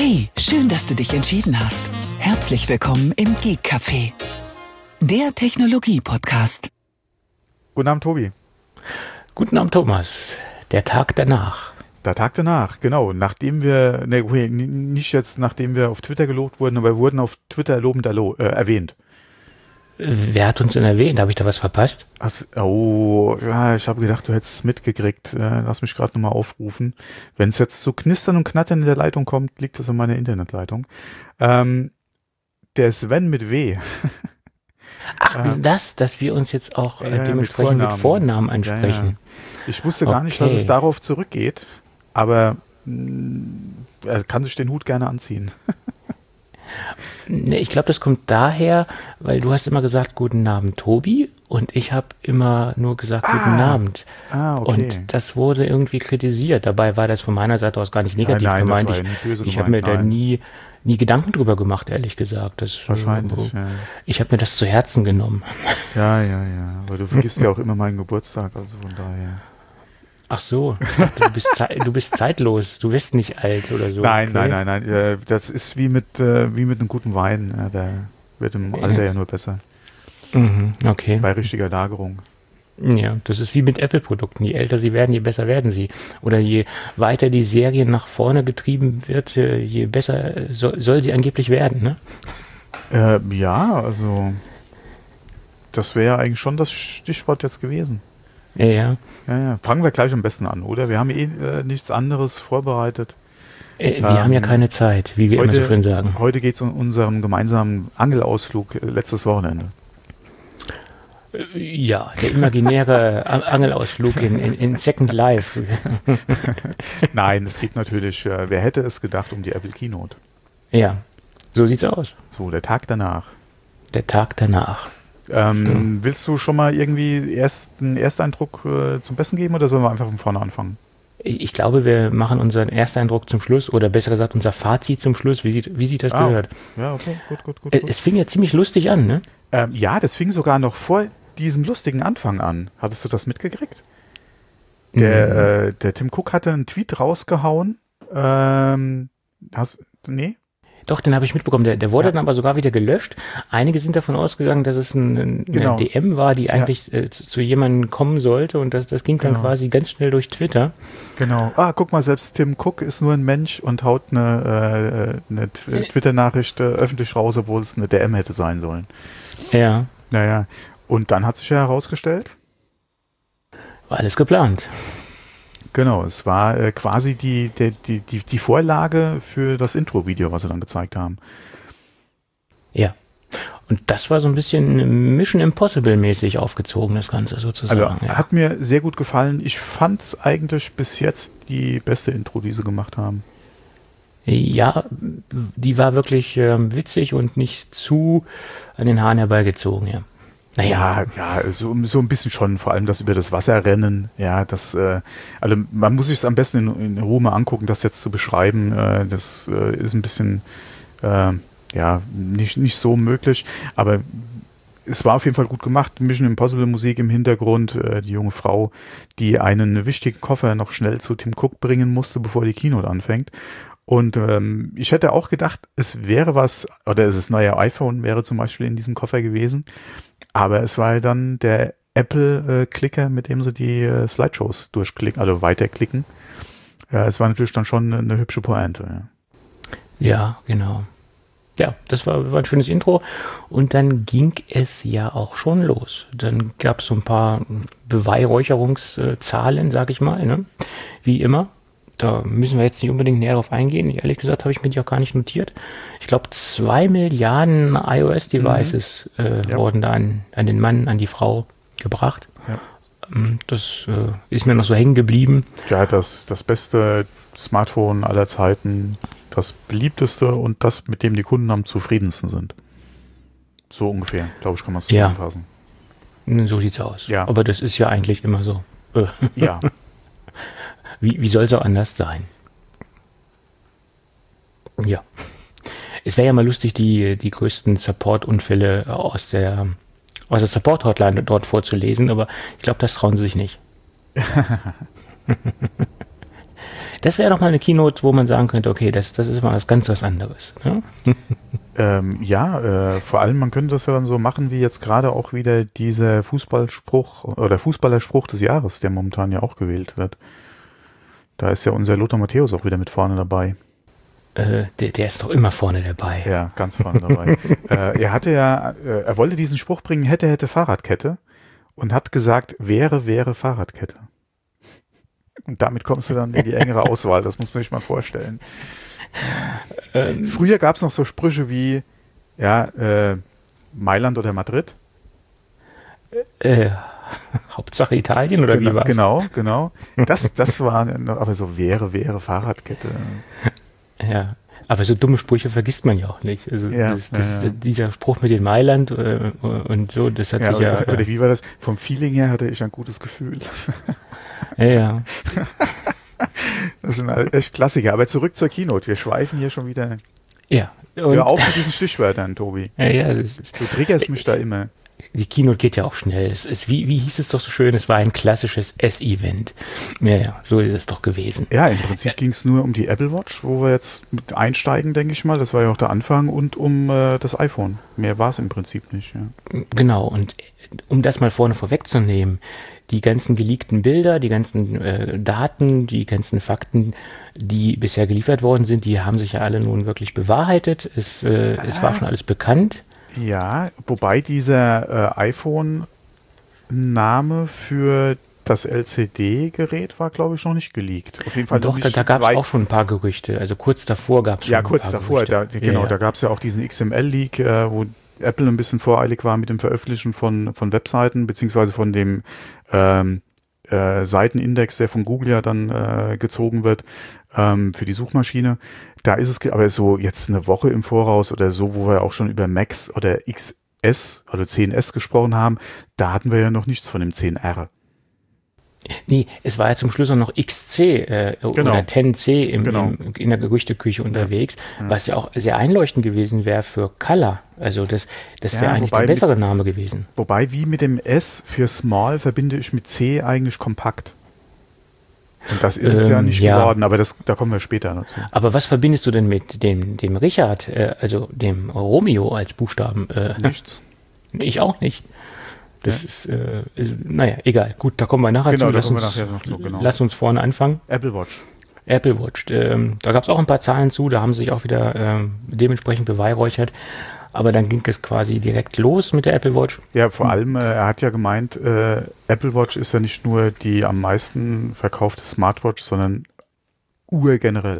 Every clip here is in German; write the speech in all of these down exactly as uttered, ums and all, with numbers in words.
Hey, schön, dass du dich entschieden hast. Herzlich willkommen im Geek Café, der Technologie-Podcast. Guten Abend, Tobi. Guten Abend, Thomas. Der Tag danach. Der Tag danach, genau. Nachdem wir, ne, nicht jetzt nachdem wir auf Twitter gelobt wurden, aber wir wurden auf Twitter lobend erlo- äh, erwähnt. Wer hat uns denn erwähnt? Habe ich da was verpasst? Hast, oh, ja, ich habe gedacht, du hättest es mitgekriegt. Äh, lass mich gerade nochmal aufrufen. Wenn es jetzt zu knistern und knattern in der Leitung kommt, liegt das an meiner Internetleitung. Ähm, der Sven mit W. Ach, äh, das, dass wir uns jetzt auch äh, ja, dementsprechend mit Vornamen, mit Vornamen ansprechen. Ja, ja. Ich wusste gar okay. nicht, dass es darauf zurückgeht, aber mh, er kann sich den Hut gerne anziehen. Ich glaube, das kommt daher, weil du hast immer gesagt, guten Abend, Tobi, und ich habe immer nur gesagt, ah, guten Abend. Ah, okay. Und das wurde irgendwie kritisiert. Dabei war das von meiner Seite aus gar nicht negativ ja, nein, gemeint. Das war ich böse ich habe mir da nie, nie Gedanken drüber gemacht, ehrlich gesagt. Das, Wahrscheinlich, äh, ja. Ich habe mir das zu Herzen genommen. Ja, ja, ja. Aber du vergisst ja auch immer meinen Geburtstag, also von daher. Ach so, ich dachte, du bist, ze- du bist zeitlos, du wirst nicht alt oder so. Nein, okay? nein, nein, nein. Das ist wie mit, äh, wie mit einem guten Wein. Ja, der wird im Alter ja, ja nur besser. Mhm, okay. Bei richtiger Lagerung. Ja, das ist wie mit Apple-Produkten. Je älter sie werden, je besser werden sie. Oder je weiter die Serie nach vorne getrieben wird, je besser soll, soll sie angeblich werden, ne? Äh, ja, also das wäre eigentlich schon das Stichwort jetzt gewesen. Ja, ja. Ja, ja. Fangen wir gleich am besten an, oder? Wir haben eh äh, nichts anderes vorbereitet. Äh, wir ähm, haben ja keine Zeit, wie wir heute, immer so schön sagen. Heute geht es um unseren gemeinsamen Angelausflug äh, letztes Wochenende. Äh, ja, der imaginäre Angelausflug in, in, in Second Life. Nein, es geht natürlich, äh, wer hätte es gedacht, um die Apple Keynote. Ja, so sieht's aus. So, der Tag danach. Der Tag danach. Ähm, willst du schon mal irgendwie erst einen Ersteindruck äh, zum Besten geben oder sollen wir einfach von vorne anfangen? Ich glaube, wir machen unseren Ersteindruck zum Schluss oder besser gesagt unser Fazit zum Schluss, wie sieht, wie sieht das ah, gehört. Ja, okay, gut, gut, gut. Es gut. fing ja ziemlich lustig an, ne? Ähm, ja, das fing sogar noch vor diesem lustigen Anfang an. Hattest du das mitgekriegt? Der, mhm. äh, der Tim Cook hatte einen Tweet rausgehauen. Ähm, hast, nee? Doch, den habe ich mitbekommen. Der, der wurde ja. dann aber sogar wieder gelöscht. Einige sind davon ausgegangen, dass es ein, eine genau. D M war, die eigentlich ja. äh, zu, zu jemandem kommen sollte. Und das, das ging dann genau. quasi ganz schnell durch Twitter. Genau. Ah, guck mal, selbst Tim Cook ist nur ein Mensch und haut eine, äh, eine Twitter-Nachricht äh, öffentlich raus, obwohl es eine D M hätte sein sollen. Ja. Naja. Und dann hat sich ja herausgestellt? War alles geplant. Genau, es war äh, quasi die, die, die, die, die Vorlage für das Intro-Video, was sie dann gezeigt haben. Ja. Und das war so ein bisschen Mission Impossible-mäßig aufgezogen, das Ganze sozusagen. Also, ja. Hat mir sehr gut gefallen. Ich fand es eigentlich bis jetzt die beste Intro, die sie gemacht haben. Ja, die war wirklich ähm, witzig und nicht zu an den Haaren herbeigezogen, ja. Naja, ja, ja so, so ein bisschen schon, vor allem das über das Wasserrennen, ja, das, äh, also man muss sich es am besten in, in Ruhe mal angucken, das jetzt zu beschreiben, äh, das äh, ist ein bisschen, äh, ja, nicht, nicht so möglich, aber es war auf jeden Fall gut gemacht, Mission Impossible Musik im Hintergrund, äh, die junge Frau, die einen wichtigen Koffer noch schnell zu Tim Cook bringen musste, bevor die Keynote anfängt. Und ähm, ich hätte auch gedacht, es wäre was, oder das neue iPhone wäre zum Beispiel in diesem Koffer gewesen, aber es war dann der Apple-Clicker, mit dem sie die äh, Slideshows durchklicken, also weiterklicken. Ja, es war natürlich dann schon eine, eine hübsche Pointe. Ja. ja, genau. Ja, das war, war ein schönes Intro. Und dann ging es ja auch schon los. Dann gab es so ein paar Beweihräucherungszahlen, sag ich mal, ne? Wie immer. Da müssen wir jetzt nicht unbedingt näher drauf eingehen. Ehrlich gesagt habe ich mir die auch gar nicht notiert. Ich glaube, zwei Milliarden iOS-Devices mhm. äh, ja. wurden da an, an den Mann, an die Frau gebracht. Ja. Das äh, ist mir noch so hängen geblieben. Ja, das, das beste Smartphone aller Zeiten, das beliebteste und das, mit dem die Kunden am zufriedensten sind. So ungefähr, glaube ich, kann man es ja. zusammenfassen. So sieht's aus. Ja. Aber das ist ja eigentlich immer so. Ja. Wie, wie soll es auch anders sein? Ja. Es wäre ja mal lustig, die, die größten Support-Unfälle aus der, aus der Support-Hotline dort vorzulesen, aber ich glaube, das trauen sie sich nicht. Das wäre doch mal eine Keynote, wo man sagen könnte, okay, das, das ist mal was ganz was anderes. Ne? Ähm, ja, äh, vor allem, man könnte das ja dann so machen, wie jetzt gerade auch wieder dieser Fußballspruch oder Fußballerspruch des Jahres, der momentan ja auch gewählt wird. Da ist ja unser Lothar Matthäus auch wieder mit vorne dabei. Äh, der, der ist doch immer vorne dabei. Ja, ganz vorne dabei. äh, er hatte ja, äh, er wollte diesen Spruch bringen, hätte, hätte Fahrradkette und hat gesagt, wäre, wäre Fahrradkette. Und damit kommst du dann in die engere Auswahl, das muss man sich mal vorstellen. Ähm, Früher gab es noch so Sprüche wie, ja, äh, Mailand oder Madrid. Äh, Hauptsache Italien oder genau, wie war's? Genau, genau. Das, das war, aber so wäre, wäre Fahrradkette. Ja, aber so dumme Sprüche vergisst man ja auch nicht. Also ja, das, das, ja, ja. Dieser Spruch mit den Mailand äh, und so, das hat ja, sich ja... Oder wie war das? Vom Feeling her hatte ich ein gutes Gefühl. Ja, ja. Das sind halt echt Klassiker. Aber zurück zur Keynote. Wir schweifen hier schon wieder. Ja. Und Hör auf mit diesen Stichwörtern, Tobi. Ja, ja. Das ist, du triggerst mich da immer. Die Keynote geht ja auch schnell. Es ist, wie, wie hieß es doch so schön, es war ein klassisches S-Event. Ja, ja, so ist es doch gewesen. Ja, im Prinzip ja. ging es nur um die Apple Watch, wo wir jetzt mit einsteigen, denke ich mal. Das war ja auch der Anfang. Und um äh, das iPhone. Mehr war es im Prinzip nicht. Ja. Genau. Und um das mal vorne vorwegzunehmen, die ganzen geleakten Bilder, die ganzen äh, Daten, die ganzen Fakten, die bisher geliefert worden sind, die haben sich ja alle nun wirklich bewahrheitet. Es, äh, ah. es war schon alles bekannt. Ja, wobei dieser äh, iPhone-Name für das L C D-Gerät war, glaube ich, noch nicht geleakt. Auf jeden Fall doch, noch da, nicht da gab es auch schon ein paar Gerüchte. Also kurz davor gab es schon ja, ein paar kurz davor, Gerüchte. Da, genau, ja, da gab es ja auch diesen X M L-Leak, äh, wo Apple ein bisschen voreilig war mit dem Veröffentlichen von, von Webseiten, beziehungsweise von dem ähm, äh, Seitenindex, der von Google ja dann äh, gezogen wird, ähm, für die Suchmaschine. Da ist es aber so jetzt eine Woche im Voraus oder so, wo wir auch schon über Max oder X S oder zehn S gesprochen haben, da hatten wir ja noch nichts von dem zehn R. Nee, es war ja zum Schluss auch noch X C äh, genau. oder zehn C im, genau. im, in der Gerüchteküche unterwegs, ja. was ja auch sehr einleuchtend gewesen wäre für Color. Also das, das wäre ja, eigentlich der bessere mit, Name gewesen. Wobei, wie mit dem S für Small verbinde ich mit C eigentlich kompakt. Und das ist ähm, es ja nicht ja. geworden, aber das, da kommen wir später dazu. Aber was verbindest du denn mit dem, dem Richard, äh, also dem Romeo als Buchstaben? Äh, Nichts. Ich auch nicht. Das ja. ist, äh, ist, naja, egal. Gut, da kommen wir nachher genau, zu. Lass Lass uns, wir nachher noch zu genau. lass uns vorne anfangen. Apple Watch. Apple Watch. Ähm, da gab es auch ein paar Zahlen zu, da haben sie sich auch wieder ähm, dementsprechend beweihräuchert. Aber dann ging es quasi direkt los mit der Apple Watch. Ja, vor allem, äh, er hat ja gemeint, äh, Apple Watch ist ja nicht nur die am meisten verkaufte Smartwatch, sondern Uhr generell.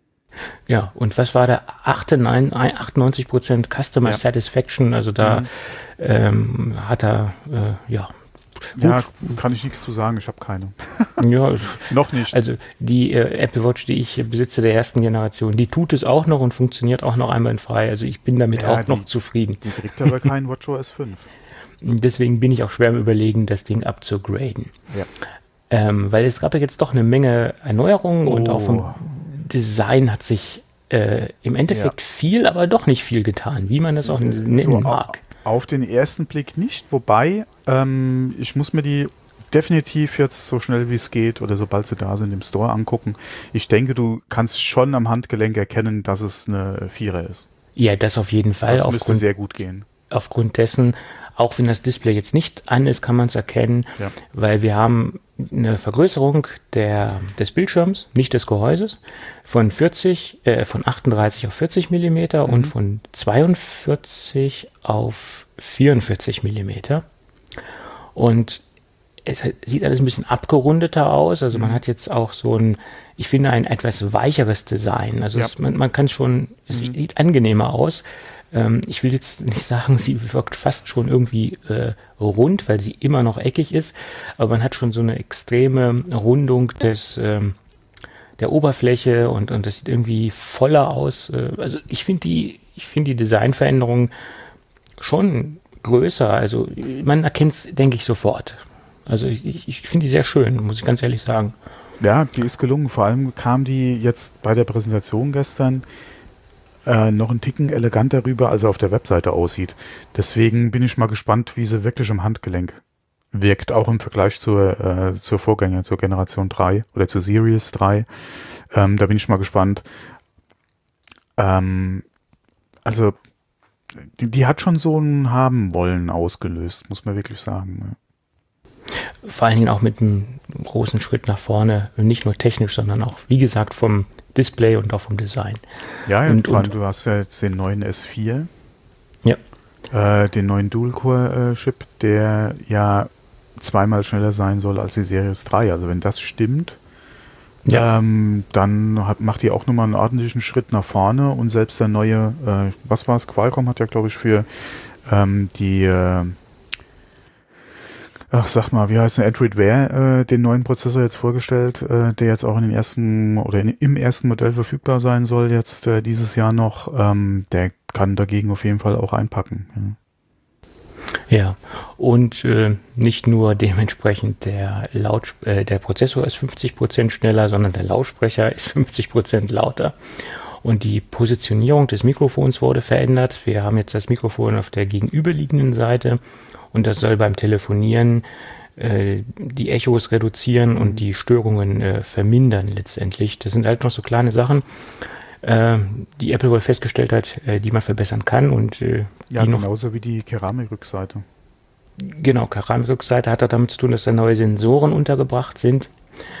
Ja, und was war da? achtundneunzig Prozent Customer ja. Satisfaction, also da mhm. ähm, hat er, äh, ja, Gut. Ja, kann ich nichts zu sagen, ich habe keine. Ja, noch nicht. Also die äh, Apple Watch, die ich besitze der ersten Generation, die tut es auch noch und funktioniert auch noch einwandfrei. Also ich bin damit ja, auch die, noch zufrieden. Die kriegt aber keinen WatchOS fünf. Deswegen bin ich auch schwer im Überlegen, das Ding abzugraden. Ja. Ähm, weil es gab ja jetzt doch eine Menge Erneuerungen oh. und auch vom Design hat sich äh, im Endeffekt ja. viel, aber doch nicht viel getan, wie man das auch nennen so, mag. Auf den ersten Blick nicht, wobei ähm, ich muss mir die definitiv jetzt so schnell wie es geht oder sobald sie da sind im Store angucken. Ich denke, du kannst schon am Handgelenk erkennen, dass es eine Vierer ist. Ja, das auf jeden Fall. Das müsste sehr gut gehen. Aufgrund dessen, auch wenn das Display jetzt nicht an ist, kann man es erkennen, ja. weil wir haben eine Vergrößerung der, des Bildschirms, nicht des Gehäuses, von vierzig, äh, von achtunddreißig auf vierzig Millimeter mhm. und von zweiundvierzig auf vierundvierzig Millimeter. Und es sieht alles ein bisschen abgerundeter aus. Also mhm. man hat jetzt auch so ein, ich finde, ein etwas weicheres Design. Also ja. es, man, man kann schon, es mhm. sieht angenehmer aus. Ähm, ich will jetzt nicht sagen, sie wirkt fast schon irgendwie äh, rund, weil sie immer noch eckig ist. Aber man hat schon so eine extreme Rundung des, ähm, der Oberfläche und, und das sieht irgendwie voller aus. Äh, also ich finde die, ich finde die Designveränderung schon größer. Also man erkennt es, denke ich, sofort. Also ich, ich finde die sehr schön, muss ich ganz ehrlich sagen. Ja, die ist gelungen. Vor allem kam die jetzt bei der Präsentation gestern äh, noch einen Ticken eleganter rüber, als er auf der Webseite aussieht. Deswegen bin ich mal gespannt, wie sie wirklich im Handgelenk wirkt, auch im Vergleich zur, äh, zur Vorgänger, zur Generation drei oder zur Series drei. Ähm, da bin ich mal gespannt. Ähm, also die, die hat schon so ein Haben-Wollen ausgelöst, muss man wirklich sagen. Ja. Vor allen Dingen auch mit einem großen Schritt nach vorne, nicht nur technisch, sondern auch, wie gesagt, vom Display und auch vom Design. Ja, ja, und, vor allem, und du hast ja jetzt den neuen S vier, ja. äh, den neuen Dual-Core-Chip, der ja zweimal schneller sein soll als die Series drei. Also wenn das stimmt, ja. ähm, dann hat, macht die auch nochmal einen ordentlichen Schritt nach vorne und selbst der neue, äh, was war es, Qualcomm hat ja, glaube ich, für ähm, die äh, Ach, sag mal, wie heißt der Android Wear, äh, den neuen Prozessor jetzt vorgestellt, äh, der jetzt auch in den ersten oder in, im ersten Modell verfügbar sein soll jetzt äh, dieses Jahr noch. Ähm, der kann dagegen auf jeden Fall auch einpacken. Ja, ja. Und äh, nicht nur dementsprechend der Laut, äh, der Prozessor ist fünfzig Prozent schneller, sondern der Lautsprecher ist fünfzig Prozent lauter. Und die Positionierung des Mikrofons wurde verändert. Wir haben jetzt das Mikrofon auf der gegenüberliegenden Seite. Und das soll beim Telefonieren äh, die Echos reduzieren mhm. und die Störungen äh, vermindern letztendlich. Das sind halt noch so kleine Sachen, äh, die Apple wohl festgestellt hat, äh, die man verbessern kann. Und, äh, ja, die genauso noch, wie die Keramikrückseite. Genau, Keramikrückseite hat auch damit zu tun, dass da neue Sensoren untergebracht sind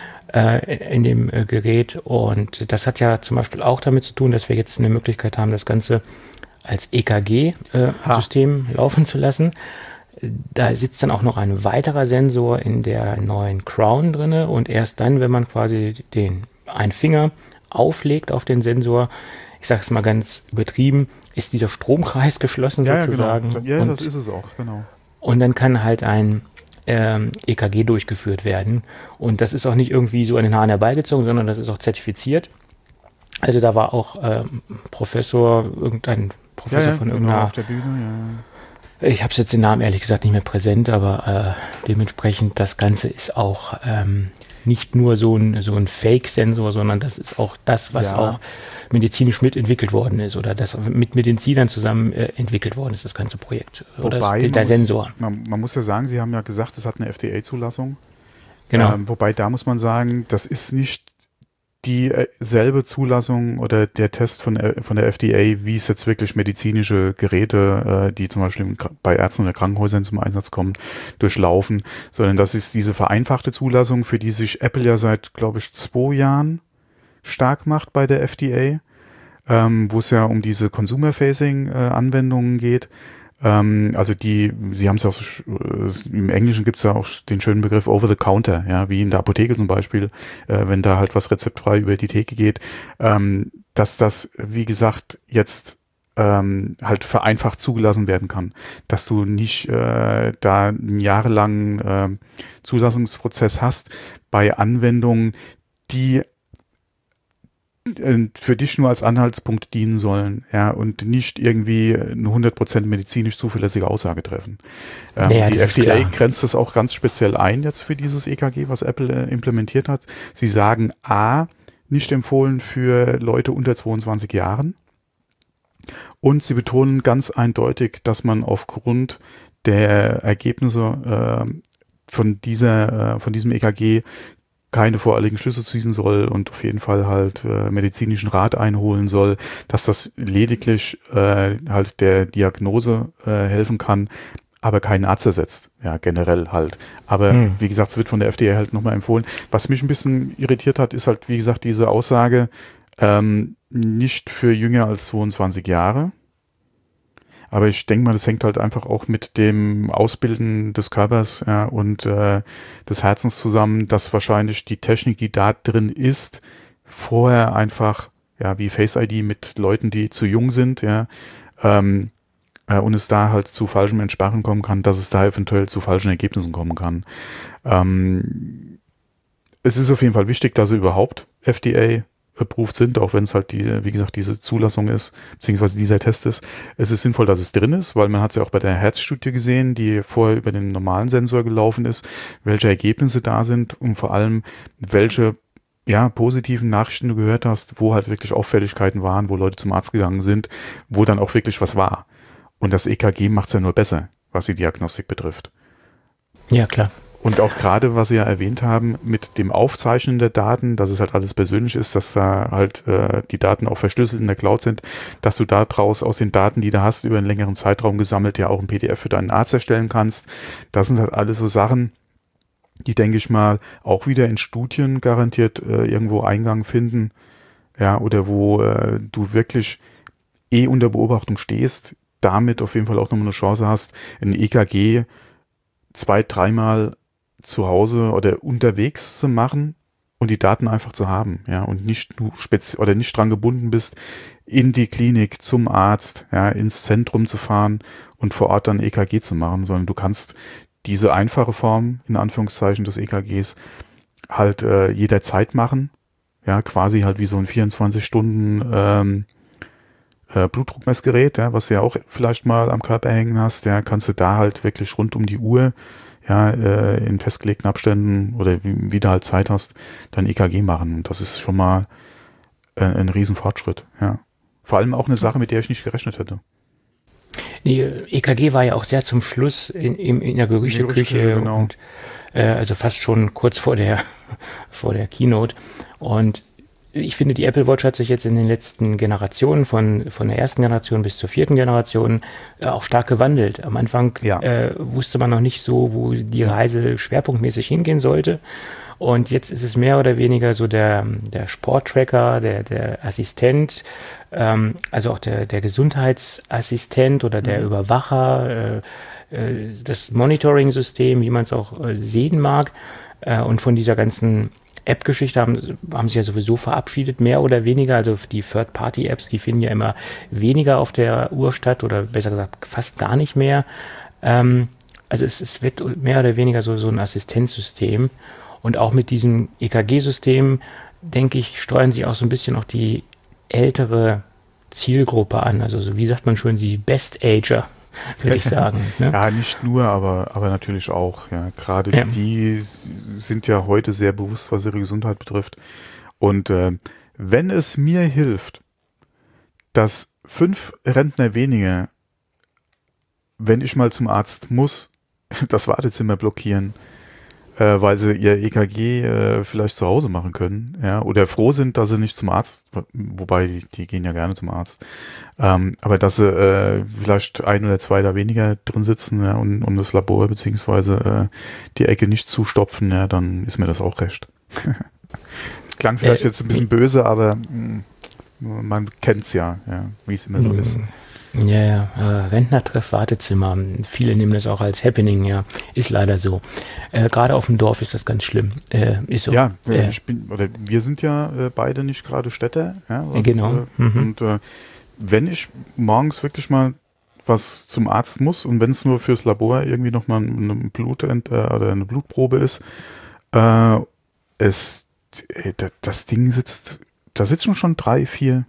äh, in dem äh, Gerät. Und das hat ja zum Beispiel auch damit zu tun, dass wir jetzt eine Möglichkeit haben, das Ganze als E K G-System äh, laufen zu lassen. Da sitzt dann auch noch ein weiterer Sensor in der neuen Crown drinne und erst dann, wenn man quasi den einen Finger auflegt auf den Sensor, ich sage es mal ganz übertrieben, ist dieser Stromkreis geschlossen ja, sozusagen. Ja, genau. Ja, und, das ist es auch, genau. Und dann kann halt ein ähm, E K G durchgeführt werden und das ist auch nicht irgendwie so an den Haaren herbeigezogen, sondern das ist auch zertifiziert. Also da war auch ähm, Professor, irgendein Professor ja, ja, von genau, irgendeiner auf der Bühne, ja. Ich habe jetzt den Namen ehrlich gesagt nicht mehr präsent, aber äh, dementsprechend das Ganze ist auch ähm, nicht nur so ein, so ein Fake-Sensor, sondern das ist auch das, was ja. auch medizinisch mitentwickelt worden ist oder das mit Medizinern zusammen äh, entwickelt worden ist, das ganze Projekt. Oder wobei, das, der man Sensor. Muss, man, man muss ja sagen, Sie haben ja gesagt, es hat eine F D A-Zulassung. Genau. Ähm, wobei, da muss man sagen, das ist nicht dieselbe Zulassung oder der Test von, von der F D A, wie es jetzt wirklich medizinische Geräte, äh, die zum Beispiel bei Ärzten oder Krankenhäusern zum Einsatz kommen, durchlaufen, sondern das ist diese vereinfachte Zulassung, für die sich Apple ja seit, glaube ich, zwei Jahren stark macht bei der F D A, ähm, wo es ja um diese Consumer-Facing-Anwendungen geht. Ähm, also die, Sie haben es auch, äh, im Englischen gibt es ja auch den schönen Begriff over the counter, ja, wie in der Apotheke zum Beispiel, äh, wenn da halt was rezeptfrei über die Theke geht, ähm, dass das, wie gesagt, jetzt ähm, halt vereinfacht zugelassen werden kann, dass du nicht äh, da einen jahrelangen äh, Zulassungsprozess hast bei Anwendungen, die für dich nur als Anhaltspunkt dienen sollen, ja, und nicht irgendwie eine hundert Prozent medizinisch zuverlässige Aussage treffen. Ähm, naja, die F D A grenzt das auch ganz speziell ein jetzt für dieses E K G, was Apple äh, implementiert hat. Sie sagen A, nicht empfohlen für Leute unter zweiundzwanzig Jahren, und sie betonen ganz eindeutig, dass man aufgrund der Ergebnisse äh, von dieser, äh, von diesem E K G keine voreiligen Schlüsse ziehen soll und auf jeden Fall halt äh, medizinischen Rat einholen soll, dass das lediglich äh, halt der Diagnose äh, helfen kann, aber keinen Arzt ersetzt. Ja, generell halt. Aber hm. wie gesagt, es wird von der F D A halt nochmal empfohlen. Was mich ein bisschen irritiert hat, ist halt, wie gesagt, diese Aussage, ähm, nicht für jünger als zweiundzwanzig Jahre. Aber ich denke mal, das hängt halt einfach auch mit dem Ausbilden des Körpers ja, und äh, des Herzens zusammen, dass wahrscheinlich die Technik, die da drin ist, vorher einfach, ja, wie Face I D mit Leuten, die zu jung sind, ja, ähm, äh, und es da halt zu falschem Entsperren kommen kann, dass es da eventuell zu falschen Ergebnissen kommen kann. Ähm, es ist auf jeden Fall wichtig, dass sie überhaupt F D A approved sind, auch wenn es halt die, wie gesagt, diese Zulassung ist, beziehungsweise dieser Test ist. Es ist sinnvoll, dass es drin ist, weil man hat es ja auch bei der Herzstudie gesehen, die vorher über den normalen Sensor gelaufen ist, welche Ergebnisse da sind und vor allem, welche ja, positiven Nachrichten du gehört hast, wo halt wirklich Auffälligkeiten waren, wo Leute zum Arzt gegangen sind, wo dann auch wirklich was war. Und das E K G macht es ja nur besser, was die Diagnostik betrifft. Ja, klar. Und auch gerade, was Sie ja erwähnt haben, mit dem Aufzeichnen der Daten, dass es halt alles persönlich ist, dass da halt äh, die Daten auch verschlüsselt in der Cloud sind, dass du da draus aus den Daten, die du hast, über einen längeren Zeitraum gesammelt, ja auch ein P D F für deinen Arzt erstellen kannst. Das sind halt alles so Sachen, die, denke ich mal, auch wieder in Studien garantiert äh, irgendwo Eingang finden, ja, oder wo äh, du wirklich eh unter Beobachtung stehst, damit auf jeden Fall auch nochmal eine Chance hast, ein E K G zwei, dreimal zu Hause oder unterwegs zu machen und die Daten einfach zu haben, ja, und nicht du spezi- oder nicht dran gebunden bist, in die Klinik, zum Arzt, ja, ins Zentrum zu fahren und vor Ort dann E K G zu machen, sondern du kannst diese einfache Form, in Anführungszeichen, des E K Gs halt äh, jederzeit machen, ja, quasi halt wie so ein vierundzwanzig Stunden ähm, äh, Blutdruckmessgerät, ja, was du ja auch vielleicht mal am Körper hängen hast, ja, kannst du da halt wirklich rund um die Uhr, ja, äh, in festgelegten Abständen oder wie, wie du halt Zeit hast, dein E K G machen. Und das ist schon mal äh, ein Riesenfortschritt, ja. Vor allem auch eine Sache, mit der ich nicht gerechnet hätte. Die E K G war ja auch sehr zum Schluss in, in, in der Gerüchteküche, genau. und äh, also fast schon kurz vor der vor der Keynote. Und ich finde, die Apple Watch hat sich jetzt in den letzten Generationen, von, von der ersten Generation bis zur vierten Generation, äh, auch stark gewandelt. Am Anfang ja. äh, wusste man noch nicht so, wo die Reise schwerpunktmäßig hingehen sollte. Und jetzt ist es mehr oder weniger so der, der Sporttracker, der, der Assistent, ähm, also auch der, der Gesundheitsassistent oder der mhm. Überwacher, äh, äh, das Monitoring-System, wie man es auch äh, sehen mag. Äh, und von dieser ganzen App-Geschichte haben, haben sie ja sowieso verabschiedet, mehr oder weniger. Also die Third-Party-Apps, die finden ja immer weniger auf der Uhr statt oder besser gesagt fast gar nicht mehr. Ähm, also es, es wird mehr oder weniger so, so ein Assistenzsystem. Und auch mit diesem E K G-System, denke ich, steuern sie auch so ein bisschen auch die ältere Zielgruppe an. Also so, wie sagt man schon, die Best-Ager, würde ich sagen. Ne? Ja, nicht nur, aber, aber natürlich auch. Ja. Gerade ja. die sind ja heute sehr bewusst, was ihre Gesundheit betrifft. Und äh, wenn es mir hilft, dass fünf Rentner weniger, wenn ich mal zum Arzt muss, das Wartezimmer blockieren, äh, weil sie ihr E K G äh, vielleicht zu Hause machen können, ja, oder froh sind, dass sie nicht zum Arzt, wobei die, die gehen ja gerne zum Arzt, ähm, aber dass sie äh, vielleicht ein oder zwei da weniger drin sitzen, ja, und, und das Labor beziehungsweise äh, die Ecke nicht zustopfen, ja, dann ist mir das auch recht. Das klang vielleicht äh, jetzt ein bisschen böse, aber mh, man kennt's ja, ja, wie es immer so mh. ist. Ja, ja, äh, Rentnertreff, Wartezimmer. Viele nehmen das auch als Happening, ja. Ist leider so. Äh, Gerade auf dem Dorf ist das ganz schlimm. Äh, ist so. Ja, äh, ich bin, oder wir sind ja äh, beide nicht gerade Städter. Ja, was, genau. Äh, mhm. Und äh, wenn ich morgens wirklich mal was zum Arzt muss und wenn es nur fürs Labor irgendwie nochmal ein Blut äh, oder eine Blutprobe ist, äh, es, äh, das Ding sitzt, da sitzen schon drei, vier.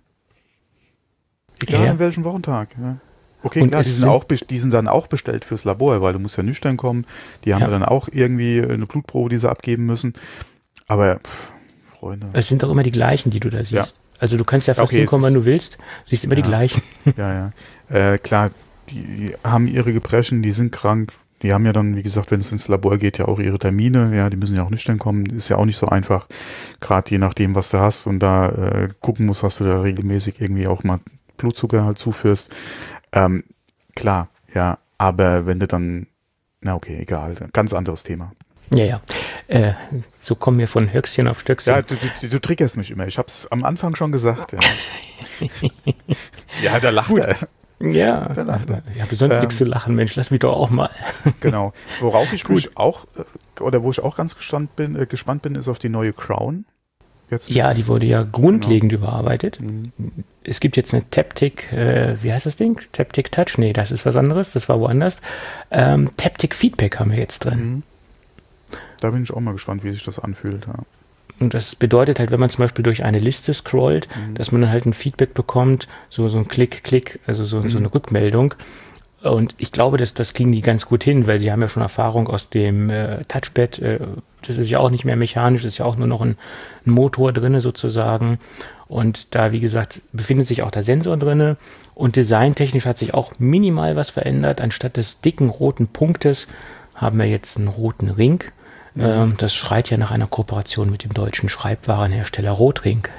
Egal ja. an welchem Wochentag. Ja. Okay, und klar, die sind, sind auch, die sind dann auch bestellt fürs Labor, weil du musst ja nüchtern kommen. Die haben ja dann auch irgendwie eine Blutprobe, die sie abgeben müssen. Aber, pff, Freunde. Es sind doch immer die gleichen, die du da siehst. Ja. Also du kannst ja fast okay, hinkommen, wann du willst. Du siehst immer ja. die gleichen. Ja, ja. Äh, klar, die, die haben ihre Gebrechen, die sind krank. Die haben ja dann, wie gesagt, wenn es ins Labor geht, ja auch ihre Termine. Ja, die müssen ja auch nüchtern kommen. Ist ja auch nicht so einfach. Gerade je nachdem, was du hast und da äh, gucken musst, was du da regelmäßig irgendwie auch mal Blutzucker halt zuführst. Ähm, klar, ja, aber wenn du dann, na okay, egal, ganz anderes Thema. Ja, ja. Äh, so kommen wir von Höchstchen auf Stöckchen. Ja, du, du, du triggerst mich immer. Ich hab's am Anfang schon gesagt. Ja, ja da lacht Gut. er. Ja, da lacht er. Ich habe sonst ähm, nichts zu lachen, Mensch, lass mich doch auch mal. Genau. Worauf ich mich auch, oder wo ich auch ganz gespannt bin, äh, gespannt bin, ist auf die neue Crown. Jetzt ja, die wurde ja grundlegend genau. überarbeitet. Mhm. Es gibt jetzt eine Taptic, äh, wie heißt das Ding? Taptic Touch? Nee, das ist was anderes, das war woanders. Ähm, Taptic Feedback haben wir jetzt drin. Mhm. Da bin ich auch mal gespannt, wie sich das anfühlt. Ja. Und das bedeutet halt, wenn man zum Beispiel durch eine Liste scrollt, mhm. dass man dann halt ein Feedback bekommt, so, so ein Klick, Klick, also so, mhm. so eine Rückmeldung. Und ich glaube, dass das kriegen die ganz gut hin, weil sie haben ja schon Erfahrung aus dem äh, Touchpad. Äh, das ist ja auch nicht mehr mechanisch, das ist ja auch nur noch ein, ein Motor drinne sozusagen. Und da, wie gesagt, befindet sich auch der Sensor drinne. Und designtechnisch hat sich auch minimal was verändert. Anstatt des dicken roten Punktes haben wir jetzt einen roten Ring. Mhm. Ähm, das schreit ja nach einer Kooperation mit dem deutschen Schreibwarenhersteller Rotring.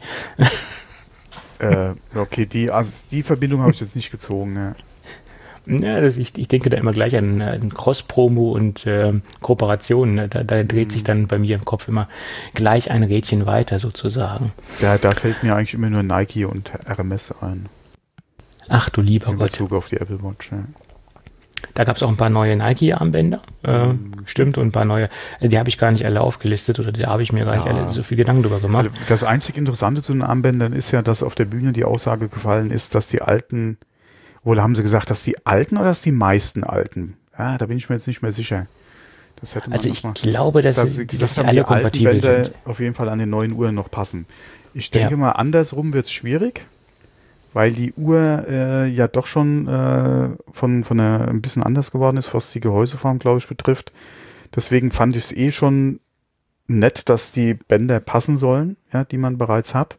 äh, okay, die, also die Verbindung habe ich jetzt nicht gezogen. Ja. Ja, das, ich, ich denke da immer gleich an, an Cross-Promo und äh, Kooperationen. Da, da dreht mhm. sich dann bei mir im Kopf immer gleich ein Rädchen weiter sozusagen. Ja, da fällt mir eigentlich immer nur Nike und R M S ein. Ach du lieber in Gott. Bezug auf die Apple Watch, ja. Da gab es auch ein paar neue Nike-Armbänder, äh, mhm. stimmt, und ein paar neue, die habe ich gar nicht alle aufgelistet oder da habe ich mir gar ja. nicht alle so viel Gedanken drüber gemacht. Also das einzig Interessante zu den Armbändern ist ja, dass auf der Bühne die Aussage gefallen ist, dass die alten, wohl haben sie gesagt, dass die alten oder dass die meisten alten? Ja, da bin ich mir jetzt nicht mehr sicher. Das hätte man also ich mal, glaube, dass, dass, sie, dass, dass die alle kompatibel Bänder sind. Auf jeden Fall an den neuen Uhren noch passen. Ich denke ja. mal, andersrum wird es schwierig, weil die Uhr äh, ja doch schon äh, von, von der, ein bisschen anders geworden ist, was die Gehäuseform, glaube ich, betrifft. Deswegen fand ich es eh schon nett, dass die Bänder passen sollen, ja, die man bereits hat.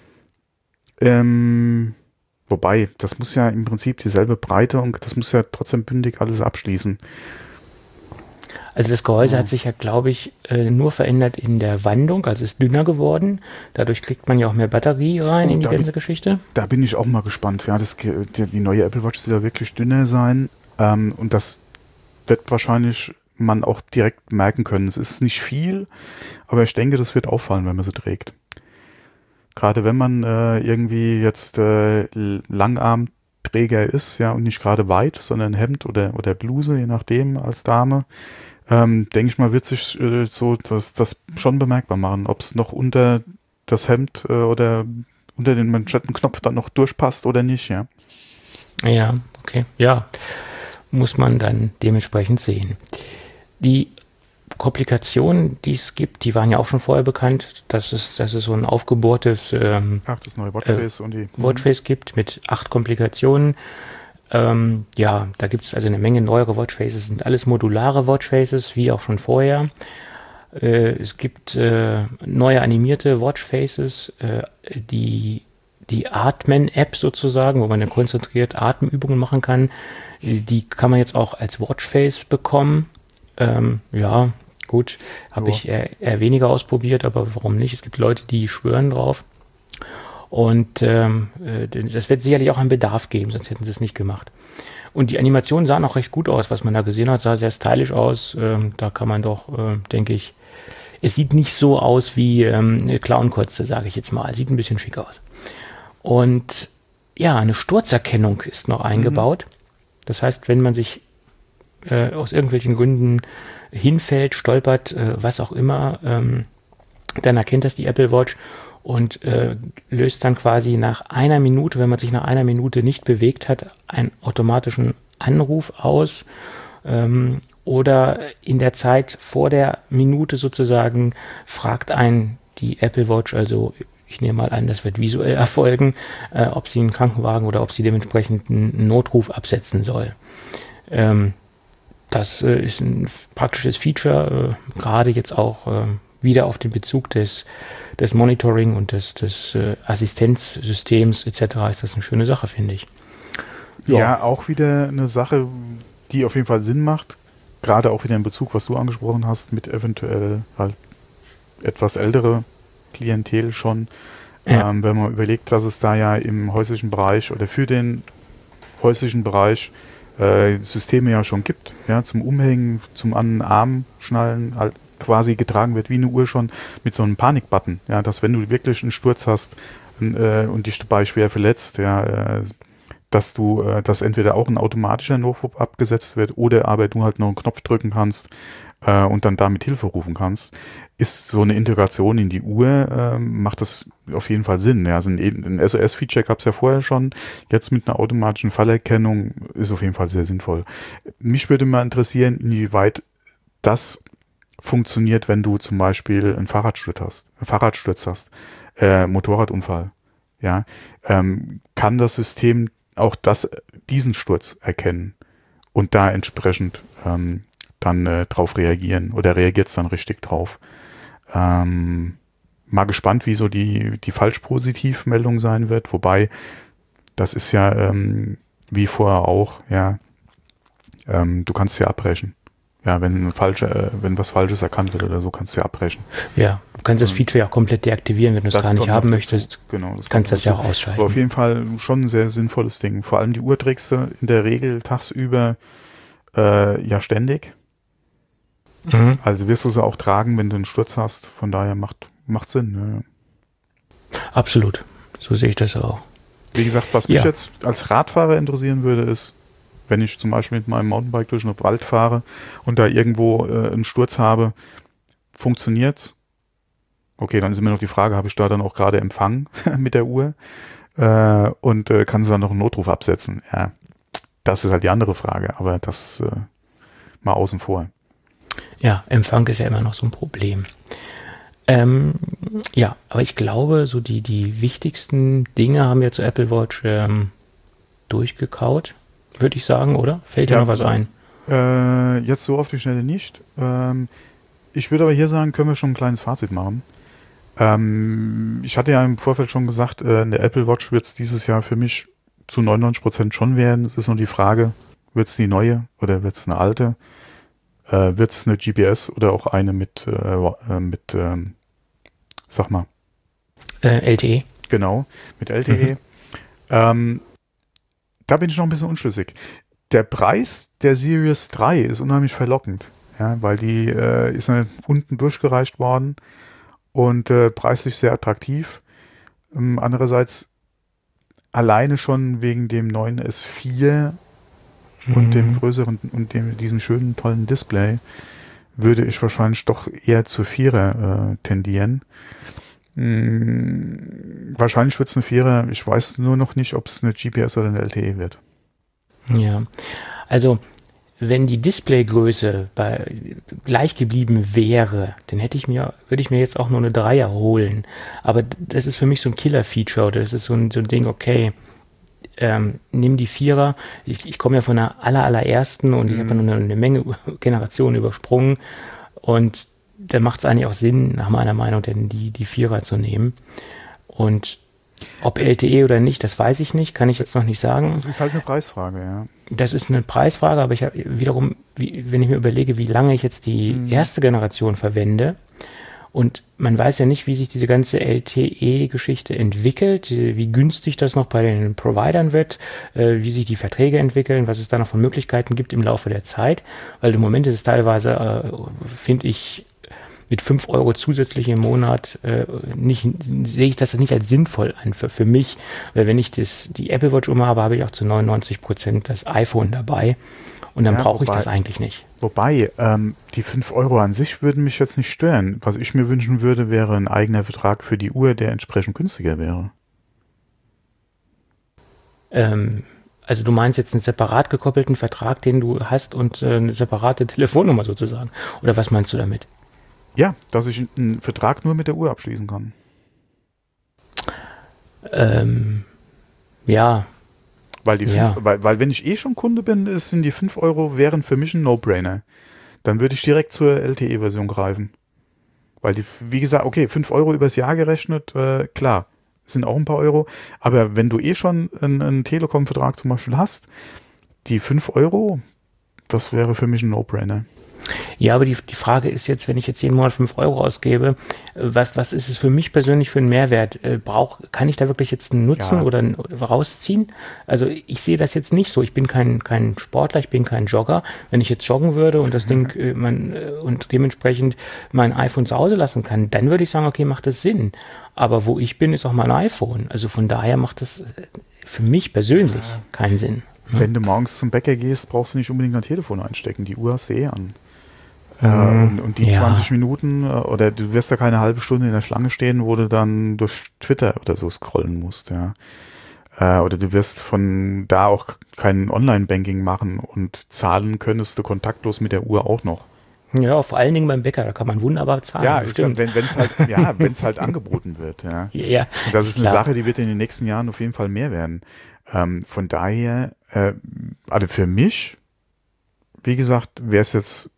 Ähm, wobei, das muss ja im Prinzip dieselbe Breite und das muss ja trotzdem bündig alles abschließen. Also das Gehäuse ja. hat sich ja, glaube ich, nur verändert in der Wandung, also ist dünner geworden. Dadurch kriegt man ja auch mehr Batterie rein oh, in die ganze bin, Geschichte. Da bin ich auch mal gespannt. Ja, das, die, die neue Apple Watch soll ja wirklich dünner sein. Ähm, und das wird wahrscheinlich man auch direkt merken können. Es ist nicht viel, aber ich denke, das wird auffallen, wenn man sie trägt. Gerade wenn man äh, irgendwie jetzt äh, Langarmträger ist, ja, und nicht gerade weit, sondern Hemd oder, oder Bluse, je nachdem, als Dame. Ähm, denke ich mal, wird sich äh, so das, das schon bemerkbar machen, ob es noch unter das Hemd äh, oder unter den Manschettenknopf dann noch durchpasst oder nicht, ja. Ja, okay, ja, muss man dann dementsprechend sehen. Die Komplikationen, die es gibt, die waren ja auch schon vorher bekannt, dass es, dass es so ein aufgebohrtes ähm, Ach, das neue Watchface äh, und die Watchface gibt mit acht Komplikationen. Ähm, ja, da gibt es also eine Menge neuere Watchfaces, sind alles modulare Watchfaces, wie auch schon vorher. Äh, es gibt äh, neue animierte Watchfaces, äh, die die Atmen-App sozusagen, wo man dann konzentriert Atemübungen machen kann. Die kann man jetzt auch als Watchface bekommen. Ähm, ja, gut, habe ich eher, eher weniger ausprobiert, aber warum nicht? Es gibt Leute, die schwören drauf. Und ähm, das wird sicherlich auch einen Bedarf geben, sonst hätten sie es nicht gemacht. Und die Animationen sahen auch recht gut aus, was man da gesehen hat, sah sehr stylisch aus. Ähm, da kann man doch, äh, denke ich, es sieht nicht so aus wie ähm, eine Clown-Kotze, sage ich jetzt mal. Sieht ein bisschen schick aus. Und ja, eine Sturzerkennung ist noch eingebaut. Mhm. Das heißt, wenn man sich äh, aus irgendwelchen Gründen hinfällt, stolpert, äh, was auch immer, ähm, dann erkennt das die Apple Watch und äh, löst dann quasi nach einer Minute, wenn man sich nach einer Minute nicht bewegt hat, einen automatischen Anruf aus. Ähm, oder in der Zeit vor der Minute sozusagen fragt einen die Apple Watch, also ich nehme mal an, das wird visuell erfolgen, äh, ob sie einen Krankenwagen oder ob sie dementsprechend einen Notruf absetzen soll. Ähm, das äh, ist ein praktisches Feature, äh, gerade jetzt auch äh, wieder auf den Bezug des, des Monitoring und des, des äh, Assistenzsystems et cetera ist das eine schöne Sache, finde ich. Ja. ja, auch wieder eine Sache, die auf jeden Fall Sinn macht, gerade auch wieder in Bezug, was du angesprochen hast, mit eventuell halt etwas ältere Klientel schon, ja. ähm, wenn man überlegt, dass es da ja im häuslichen Bereich oder für den häuslichen Bereich äh, Systeme ja schon gibt, ja, zum Umhängen, zum an den Arm schnallen, halt quasi getragen wird wie eine Uhr schon mit so einem Panikbutton, ja, dass wenn du wirklich einen Sturz hast äh, und dich dabei schwer verletzt, ja, äh, dass du, äh, dass entweder auch ein automatischer Notruf abgesetzt wird oder aber du halt noch einen Knopf drücken kannst äh, und dann damit Hilfe rufen kannst, ist so eine Integration in die Uhr, äh, macht das auf jeden Fall Sinn. Ja, also ein, ein S O S-Feature gab es ja vorher schon, jetzt mit einer automatischen Fallerkennung ist auf jeden Fall sehr sinnvoll. Mich würde mal interessieren, inwieweit das funktioniert, wenn du zum Beispiel einen Fahrradsturz hast, einen Fahrradsturz hast, äh, Motorradunfall. Ja, ähm, kann das System auch das, diesen Sturz erkennen und da entsprechend ähm, dann äh, drauf reagieren oder reagiert es dann richtig drauf. Ähm, mal gespannt, wie so die, die Falsch-Positiv-Meldung sein wird, wobei das ist ja ähm, wie vorher auch, ja, ähm, du kannst ja abbrechen. Ja, wenn falsche, äh, wenn was Falsches erkannt wird oder so, kannst du ja abbrechen. Ja, du kannst das Feature ja auch komplett deaktivieren, wenn du es gar nicht haben möchtest. Genau, das kannst das ja auch ausschalten. Aber auf jeden Fall schon ein sehr sinnvolles Ding. Vor allem die Uhr trägst du in der Regel tagsüber äh, ja ständig. Mhm. Also wirst du sie auch tragen, wenn du einen Sturz hast. Von daher macht, macht Sinn. Ja. Absolut. So sehe ich das auch. Wie gesagt, was mich ja. jetzt als Radfahrer interessieren würde, ist, wenn ich zum Beispiel mit meinem Mountainbike durch den Wald fahre und da irgendwo äh, einen Sturz habe, funktioniert's? Okay, dann ist immer noch die Frage, habe ich da dann auch gerade Empfang mit der Uhr äh, und äh, kann sie dann noch einen Notruf absetzen? Ja, das ist halt die andere Frage, aber das äh, mal außen vor. Ja, Empfang ist ja immer noch so ein Problem. Ähm, ja, aber ich glaube, so die, die wichtigsten Dinge haben wir zur Apple Watch ähm, durchgekaut. Würde ich sagen, oder? Fällt dir ja noch was ein? Äh, jetzt so auf die Schnelle nicht. Ähm, ich würde aber hier sagen, können wir schon ein kleines Fazit machen. Ähm, ich hatte ja im Vorfeld schon gesagt, äh, in der Apple Watch wird es dieses Jahr für mich zu neunundneunzig Prozent schon werden. Es ist nur die Frage, wird es die neue oder wird es eine alte? Äh, wird es eine G P S oder auch eine mit, äh, mit ähm, sag mal. Äh, L T E. Genau, mit L T E. Mhm. Ähm, Da bin ich noch ein bisschen unschlüssig. Der Preis der Series drei ist unheimlich verlockend, ja, weil die äh, ist halt unten durchgereicht worden und äh, preislich sehr attraktiv. Ähm, andererseits alleine schon wegen dem neuen S vier mhm. und dem größeren und dem diesem schönen tollen Display würde ich wahrscheinlich doch eher zur Vierer äh, tendieren. Hm, wahrscheinlich wird es eine Vierer. Ich weiß nur noch nicht, ob es eine G P S oder eine L T E wird. Ja, also wenn die Displaygröße bei, gleich geblieben wäre, dann hätte ich mir, würde ich mir jetzt auch nur eine Dreier holen. Aber das ist für mich so ein Killer-Feature. Das ist so ein, so ein Ding, okay, ähm, nimm die Vierer. Ich, ich komme ja von der aller, allerersten und mhm. ich habe ja nur eine, eine Menge Generationen übersprungen und da macht es eigentlich auch Sinn, nach meiner Meinung, denn die, die Vierer zu nehmen. Und ob L T E oder nicht, das weiß ich nicht, kann ich jetzt noch nicht sagen. Das ist halt eine Preisfrage, ja. Das ist eine Preisfrage, aber ich habe wiederum, wie, wenn ich mir überlege, wie lange ich jetzt die mhm. erste Generation verwende und man weiß ja nicht, wie sich diese ganze L T E-Geschichte entwickelt, wie günstig das noch bei den Providern wird, wie sich die Verträge entwickeln, was es da noch von Möglichkeiten gibt im Laufe der Zeit, weil im Moment ist es teilweise, finde ich, mit fünf Euro zusätzlich im Monat äh, nicht, sehe ich das nicht als sinnvoll an für, für mich. Weil wenn ich das, die Apple Watch um habe, habe ich auch zu neunundneunzig Prozent das iPhone dabei. Und dann ja, brauche ich das eigentlich nicht. Wobei, ähm, die fünf Euro an sich würden mich jetzt nicht stören. Was ich mir wünschen würde, wäre ein eigener Vertrag für die Uhr, der entsprechend günstiger wäre. Ähm, also du meinst jetzt einen separat gekoppelten Vertrag, den du hast und äh, eine separate Telefonnummer sozusagen? Oder was meinst du damit? Ja, dass ich einen Vertrag nur mit der Uhr abschließen kann. Ähm, ja. Weil, die fünf, ja. weil, weil wenn ich eh schon Kunde bin, ist, sind die fünf Euro wären für mich ein No-Brainer. Dann würde ich direkt zur L T E-Version greifen. Weil die, wie gesagt, okay, fünf Euro übers Jahr gerechnet, äh, klar, sind auch ein paar Euro. Aber wenn du eh schon einen, einen Telekom-Vertrag zum Beispiel hast, die fünf Euro, das wäre für mich ein No-Brainer. Ja, aber die, die Frage ist jetzt, wenn ich jetzt jeden Monat fünf Euro ausgebe, was, was ist es für mich persönlich für einen Mehrwert? Äh, brauch, kann ich da wirklich jetzt einen Nutzen ja. oder, einen, oder rausziehen? Also ich sehe das jetzt nicht so. Ich bin kein, kein Sportler, ich bin kein Jogger. Wenn ich jetzt joggen würde und das mhm. Ding äh, man, äh, und dementsprechend mein iPhone zu Hause lassen kann, dann würde ich sagen, okay, macht das Sinn. Aber wo ich bin, ist auch mein iPhone. Also von daher macht das für mich persönlich ja. keinen Sinn. Ne? Wenn du morgens zum Bäcker gehst, brauchst du nicht unbedingt ein Telefon einstecken. Die Uhr hast du eh an. Äh, und, und die ja. zwanzig Minuten, äh, oder du wirst da keine halbe Stunde in der Schlange stehen, wo du dann durch Twitter oder so scrollen musst, ja. Äh, oder du wirst von da auch kein Online-Banking machen und zahlen könntest du kontaktlos mit der Uhr auch noch. Ja, vor allen Dingen beim Bäcker, da kann man wunderbar zahlen. Ja, stimmt. Wenn es halt, ja, wenn es halt angeboten wird, ja. Ja. Und das ist eine klar. Sache, die wird in den nächsten Jahren auf jeden Fall mehr werden. Ähm, von daher, äh, also für mich, wie gesagt, wäre es jetzt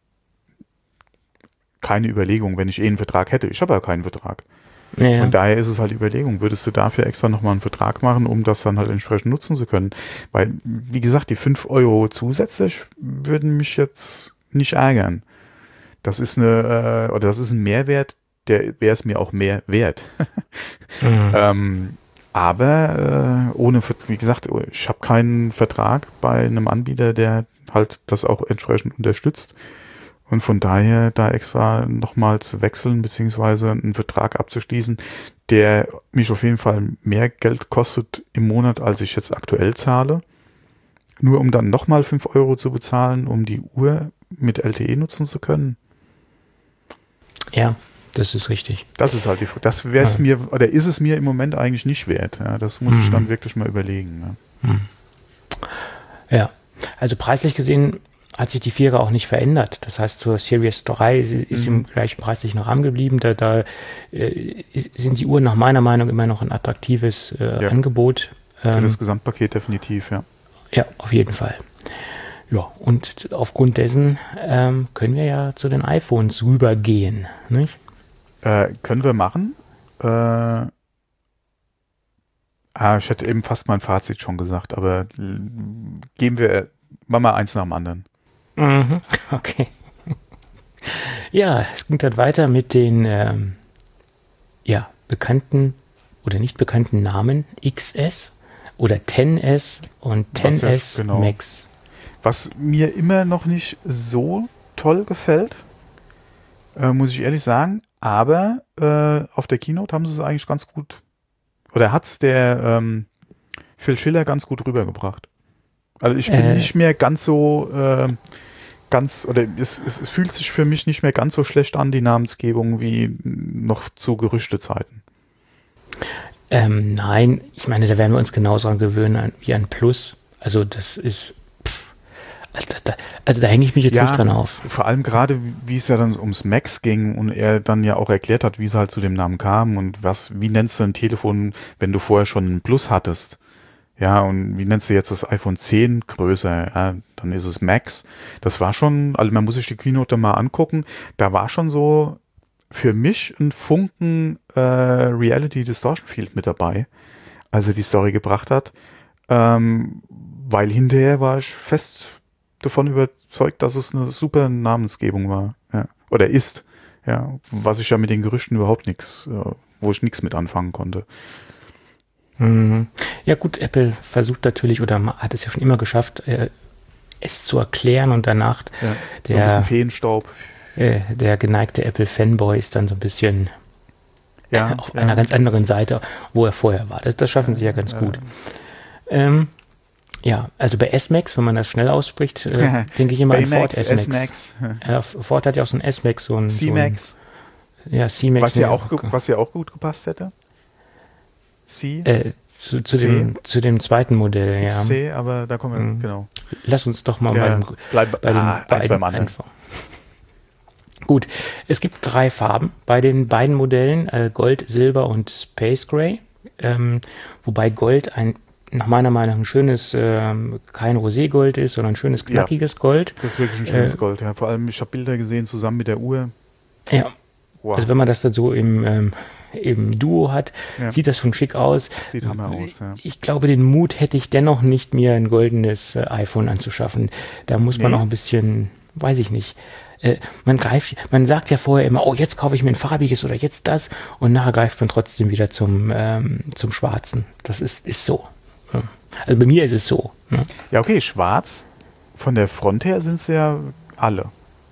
keine Überlegung, wenn ich eh einen Vertrag hätte. Ich habe ja keinen Vertrag. Ja. Und daher ist es halt Überlegung. Würdest du dafür extra nochmal einen Vertrag machen, um das dann halt entsprechend nutzen zu können? Weil, wie gesagt, die fünf Euro zusätzlich würden mich jetzt nicht ärgern. Das ist eine, äh, oder das ist ein Mehrwert, der wäre es mir auch mehr wert. mhm. ähm, aber äh, ohne, wie gesagt, ich habe keinen Vertrag bei einem Anbieter, der halt das auch entsprechend unterstützt. Und von daher da extra nochmal zu wechseln, beziehungsweise einen Vertrag abzuschließen, der mich auf jeden Fall mehr Geld kostet im Monat, als ich jetzt aktuell zahle. Nur um dann nochmal fünf Euro zu bezahlen, um die Uhr mit L T E nutzen zu können. Ja, das ist richtig. Das ist halt die Frage. Das wäre es mir, oder ist es mir im Moment eigentlich nicht wert. Ja, das muss mhm. ich dann wirklich mal überlegen. Ja. Mhm. ja, also preislich gesehen hat sich die Vierer auch nicht verändert. Das heißt, zur Series drei ist mhm. im gleichen preislichen Rahmen geblieben. Da, da äh, sind die Uhren nach meiner Meinung immer noch ein attraktives äh, ja. Angebot. Für ähm, das Gesamtpaket definitiv, ja. Ja, auf jeden Fall. Ja, und aufgrund dessen ähm, können wir ja zu den iPhones rübergehen, nicht? Äh, können wir machen. Äh, ah, ich hätte eben fast mein Fazit schon gesagt, aber geben wir, machen wir eins nach dem anderen. Mhm, okay. Ja, es ging dann weiter mit den ähm, ja, bekannten oder nicht bekannten Namen X S oder X S und X S ja, genau. Max. Was mir immer noch nicht so toll gefällt, äh, muss ich ehrlich sagen, aber äh, auf der Keynote haben sie es eigentlich ganz gut, oder hat es der ähm, Phil Schiller ganz gut rübergebracht. Also ich bin äh, nicht mehr ganz so äh, ganz, oder es, es, es fühlt sich für mich nicht mehr ganz so schlecht an, die Namensgebung, wie noch zu Gerüchtezeiten. Ähm, nein, ich meine, da werden wir uns genauso dran gewöhnen wie ein Plus. Also das ist, pff, also, da, also da hänge ich mich jetzt ja, nicht dran auf. Vor allem gerade, wie es ja dann ums Max ging und er dann ja auch erklärt hat, wie es halt zu dem Namen kam und was, wie nennst du ein Telefon, wenn du vorher schon ein Plus hattest? Ja, und wie nennst du jetzt das iPhone zehn größer? Ja, dann ist es Max. Das war schon, also man muss sich die Keynote mal angucken, da war schon so für mich ein Funken äh, Reality Distortion Field mit dabei, als er die Story gebracht hat, ähm, weil hinterher war ich fest davon überzeugt, dass es eine super Namensgebung war, ja, oder ist, ja, was ich ja mit den Gerüchten überhaupt nichts, äh, wo ich nichts mit anfangen konnte. Mhm. Ja gut, Apple versucht natürlich, oder hat es ja schon immer geschafft, äh, es zu erklären und danach ja, der, so ein bisschen Feenstaub. Äh, der geneigte Apple-Fanboy ist dann so ein bisschen ja, auf ja. einer ganz anderen Seite, wo er vorher war. Das, das schaffen sie ja ganz ja. gut. Ähm, ja, also bei S-Max, wenn man das schnell ausspricht, äh, denke ich immer an Ford S-Max. S-Max. Ja, Ford hat ja auch so ein S-Max, so ein C-Max. So ja, C-Max. Was ja auch, was ja auch gut gepasst hätte. C? Äh, zu, zu, dem, zu dem zweiten Modell, X C, ja. aber da kommen wir, mhm. genau. Lass uns doch mal ja, bei dem, bleib, bei dem ah, beiden beim anderen. einfach. Gut, es gibt drei Farben bei den beiden Modellen, äh, Gold, Silber und Space Gray, ähm, wobei Gold ein, nach meiner Meinung ein schönes, ähm, kein Roségold ist, sondern ein schönes, knackiges ja, Gold. Das ist wirklich ein schönes äh, Gold, ja. Vor allem, ich habe Bilder gesehen zusammen mit der Uhr. Ja, wow. Also wenn man das dann so im, ähm, im Duo hat, ja. sieht das schon schick aus. Sieht hammer aus, ja. Ich glaube, den Mut hätte ich dennoch nicht, mir ein goldenes äh, iPhone anzuschaffen. Da muss nee. man auch ein bisschen, weiß ich nicht, äh, man greift, man sagt ja vorher immer, oh, jetzt kaufe ich mir ein farbiges oder jetzt das und nachher greift man trotzdem wieder zum, ähm, zum Schwarzen. Das ist, ist so. Ja. Also bei mir ist es so. Ja, ja okay, schwarz, von der Front her sind es ja alle.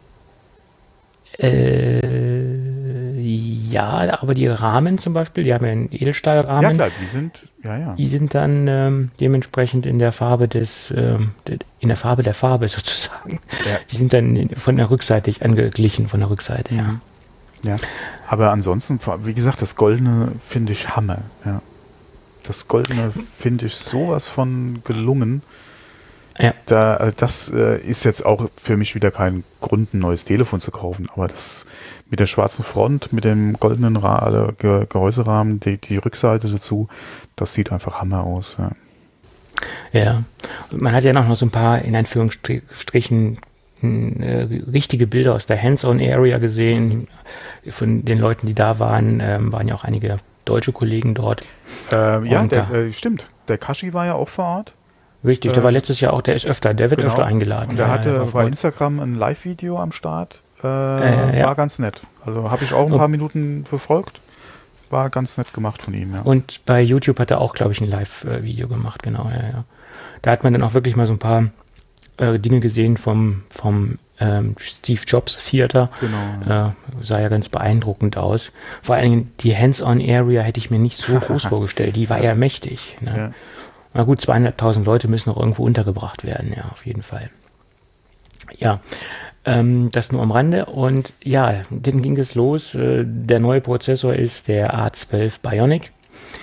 Äh, ja, aber die Rahmen zum Beispiel, die haben ja einen Edelstahlrahmen. Ja klar, die sind, ja, ja. Die sind dann ähm, dementsprechend in der Farbe des, ähm, in der Farbe der Farbe sozusagen. Ja. Die sind dann von der Rückseite angeglichen, von der Rückseite, ja. Mhm. Ja, aber ansonsten, wie gesagt, das Goldene finde ich Hammer, ja. Das Goldene finde ich sowas von gelungen. Ja. Da, das äh, ist jetzt auch für mich wieder kein Grund, ein neues Telefon zu kaufen, aber das mit der schwarzen Front, mit dem goldenen Ra- also Ge- Gehäuserahmen, die, die Rückseite dazu, das sieht einfach Hammer aus. Ja. Ja, und man hat ja noch so ein paar, in Anführungsstrichen, äh, richtige Bilder aus der Hands-on-Area gesehen. Von den Leuten, die da waren, ähm, waren ja auch einige deutsche Kollegen dort. Ähm, ja, der, äh, stimmt. Der Kashi war ja auch vor Ort. Richtig, der äh, war letztes Jahr auch, der ist öfter, der wird genau. öfter eingeladen. Und der ja, hatte ja, bei Instagram ein Live-Video am Start, äh, äh, ja. war ganz nett. Also habe ich auch ein paar Minuten verfolgt, war ganz nett gemacht von ihm. Ja. Und bei YouTube hat er auch, glaube ich, ein Live-Video gemacht, genau, ja, ja. Da hat man dann auch wirklich mal so ein paar äh, Dinge gesehen vom, vom ähm, Steve Jobs Theater. Genau. Ja. Äh, sah ja ganz beeindruckend aus. Vor allen Dingen die Hands-on-Area hätte ich mir nicht so groß vorgestellt. Die war ja, ja mächtig. Ne? Ja. Na gut, zweieinhalbtausend Leute müssen noch irgendwo untergebracht werden, ja, auf jeden Fall. Ja, ähm, das nur am Rande. Und ja, dann ging es los. Äh, der neue Prozessor ist der A zwölf Bionic.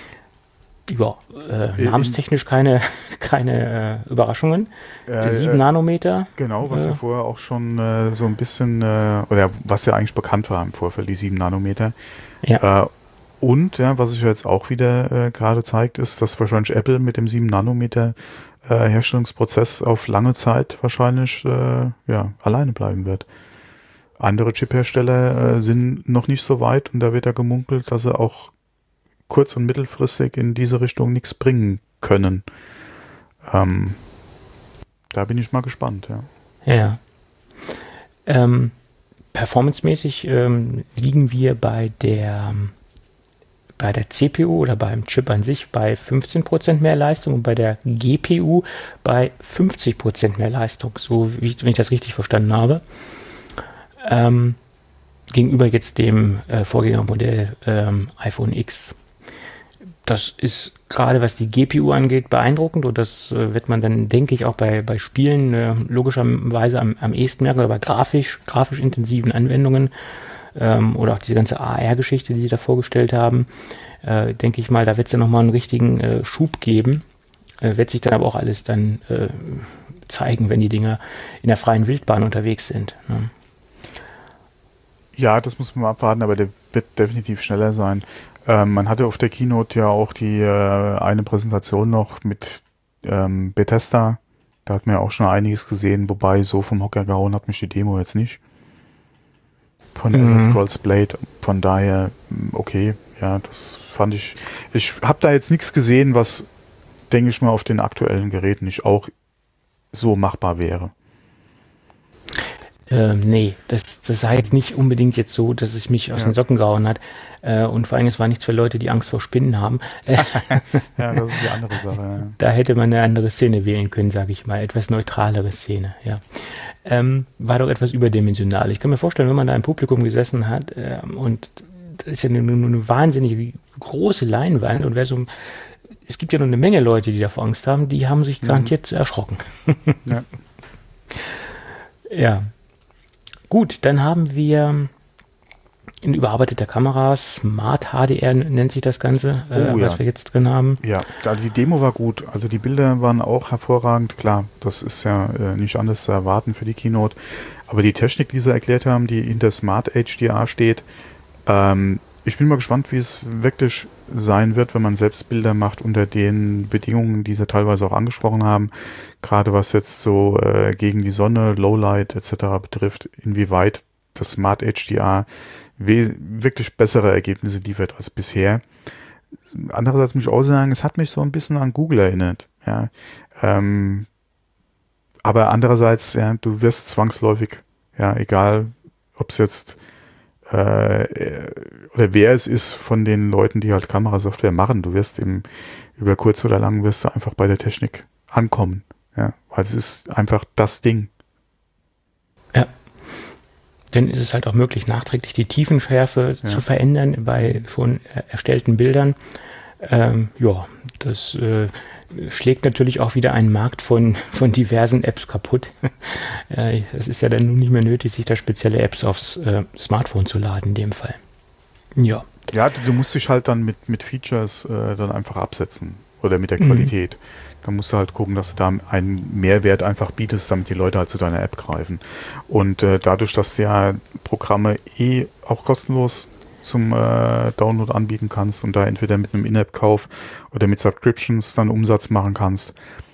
Ja, äh, namenstechnisch keine, keine äh, Überraschungen. Äh, Sieben äh, Nanometer. Genau, was äh, ja vorher auch schon äh, so ein bisschen, äh, oder was ja eigentlich bekannt war im Vorfeld, die sieben Nanometer. Ja. Äh, und, ja, was sich jetzt auch wieder äh, gerade zeigt, ist, dass wahrscheinlich Apple mit dem sieben Nanometer äh, Herstellungsprozess auf lange Zeit wahrscheinlich äh, ja, alleine bleiben wird. Andere Chiphersteller äh, sind noch nicht so weit und da wird ja gemunkelt, dass sie auch kurz- und mittelfristig in diese Richtung nichts bringen können. Ähm, da bin ich mal gespannt, ja. Ja. Ähm, performancemäßig ähm, liegen wir bei der bei der C P U oder beim Chip an sich bei fünfzehn Prozent mehr Leistung und bei der G P U bei fünfzig Prozent mehr Leistung, so wie ich, wenn ich das richtig verstanden habe. Ähm, gegenüber jetzt dem äh, Vorgängermodell ähm, iPhone X. Das ist gerade, was die G P U angeht, beeindruckend und das äh, wird man dann, denke ich, auch bei, bei Spielen äh, logischerweise am, am ehesten merken oder bei grafisch, grafisch intensiven Anwendungen ähm, oder auch diese ganze A R-Geschichte, die sie da vorgestellt haben, äh, denke ich mal, da wird es dann nochmal einen richtigen äh, Schub geben. Äh, wird sich dann aber auch alles dann äh, zeigen, wenn die Dinger in der freien Wildbahn unterwegs sind. Ne? Ja, das muss man mal abwarten, aber der wird definitiv schneller sein. Ähm, man hatte auf der Keynote ja auch die äh, eine Präsentation noch mit ähm, Bethesda. Da hat man ja auch schon einiges gesehen, wobei so vom Hocker gehauen hat mich die Demo jetzt nicht. Von mhm. Elder Scrolls Blade. Von daher, okay, ja, das fand ich. Ich habe da jetzt nichts gesehen, was, denke ich mal, auf den aktuellen Geräten nicht auch so machbar wäre. Ähm, nee, das, das sah jetzt nicht unbedingt jetzt so, dass es mich aus ja. den Socken gehauen hat. Äh, und vor allem, es war nichts für Leute, die Angst vor Spinnen haben. Ja, das ist die andere Sache. Ja. Da hätte man eine andere Szene wählen können, sage ich mal. Etwas neutralere Szene, ja. Ähm, war doch etwas überdimensional. Ich kann mir vorstellen, wenn man da im Publikum gesessen hat äh, und das ist ja nur eine, eine wahnsinnig große Leinwand und wer so, es gibt ja noch eine Menge Leute, die davor Angst haben, die haben sich garantiert mhm. erschrocken. Ja. Ja. Gut, dann haben wir in überarbeiteter Kamera, Smart H D R nennt sich das Ganze, äh, oh, was ja. wir jetzt drin haben. Ja, die Demo war gut. Also die Bilder waren auch hervorragend. Klar, das ist ja äh, nicht anders zu erwarten für die Keynote. Aber die Technik, die sie erklärt haben, die hinter Smart H D R steht, ähm, ich bin mal gespannt, wie es wirklich sein wird, wenn man selbst Bilder macht unter den Bedingungen, die sie teilweise auch angesprochen haben. Gerade was jetzt so äh, gegen die Sonne, Lowlight et cetera betrifft, inwieweit das Smart H D R we- wirklich bessere Ergebnisse liefert als bisher. Andererseits muss ich auch sagen, es hat mich so ein bisschen an Google erinnert. Ja, ähm, aber andererseits, ja, du wirst zwangsläufig, ja, egal, ob es jetzt äh, oder wer es ist von den Leuten, die halt Kamerasoftware machen, du wirst im, über kurz oder lang wirst du einfach bei der Technik ankommen, ja, weil es ist einfach das Ding. Ja. Dann ist es halt auch möglich, nachträglich die Tiefenschärfe ja. zu verändern bei schon erstellten Bildern. Ähm, ja, das äh, schlägt natürlich auch wieder einen Markt von, von diversen Apps kaputt. äh, es ist ja dann nun nicht mehr nötig, sich da spezielle Apps aufs äh, Smartphone zu laden in dem Fall. Ja. Ja, du, du musst dich halt dann mit, mit Features äh, dann einfach absetzen oder mit der Qualität. Mhm. Da musst du halt gucken, dass du da einen Mehrwert einfach bietest, damit die Leute halt zu deiner App greifen. Und äh, dadurch, dass du ja Programme eh auch kostenlos zum äh, Download anbieten kannst und da entweder mit einem In-App-Kauf oder mit Subscriptions dann Umsatz machen kannst.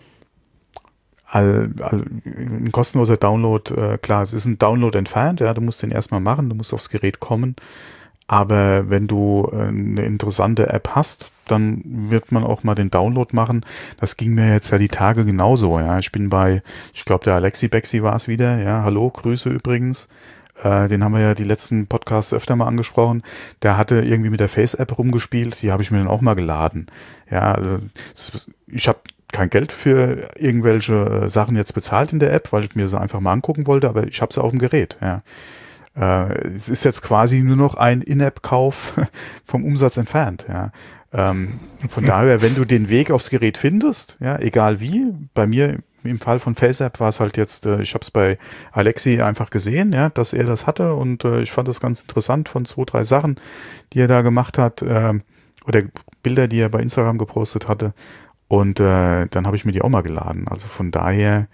All, all, ein kostenloser Download, äh, klar, es ist ein Download entfernt, ja, du musst den erstmal machen, du musst aufs Gerät kommen, aber wenn du äh, eine interessante App hast, dann wird man auch mal den Download machen. Das ging mir jetzt ja die Tage genauso, ja. Ich bin bei, ich glaube, der Alexi Bexi war es wieder, ja. Hallo, Grüße übrigens. Äh, den haben wir ja die letzten Podcasts öfter mal angesprochen. Der hatte irgendwie mit der Face-App rumgespielt, die habe ich mir dann auch mal geladen. Ja, also ich habe kein Geld für irgendwelche Sachen jetzt bezahlt in der App, weil ich mir sie einfach mal angucken wollte, aber ich habe sie auf dem Gerät, ja. Äh, es ist jetzt quasi nur noch ein In-App-Kauf vom Umsatz entfernt, ja. Ähm, von daher, wenn du den Weg aufs Gerät findest, ja, egal wie, bei mir im Fall von FaceApp war es halt jetzt, äh, ich habe es bei Alexi einfach gesehen, ja, dass er das hatte und äh, ich fand das ganz interessant von zwei, drei Sachen, die er da gemacht hat, äh, oder Bilder, die er bei Instagram gepostet hatte und äh, dann habe ich mir die auch mal geladen. Also von daher,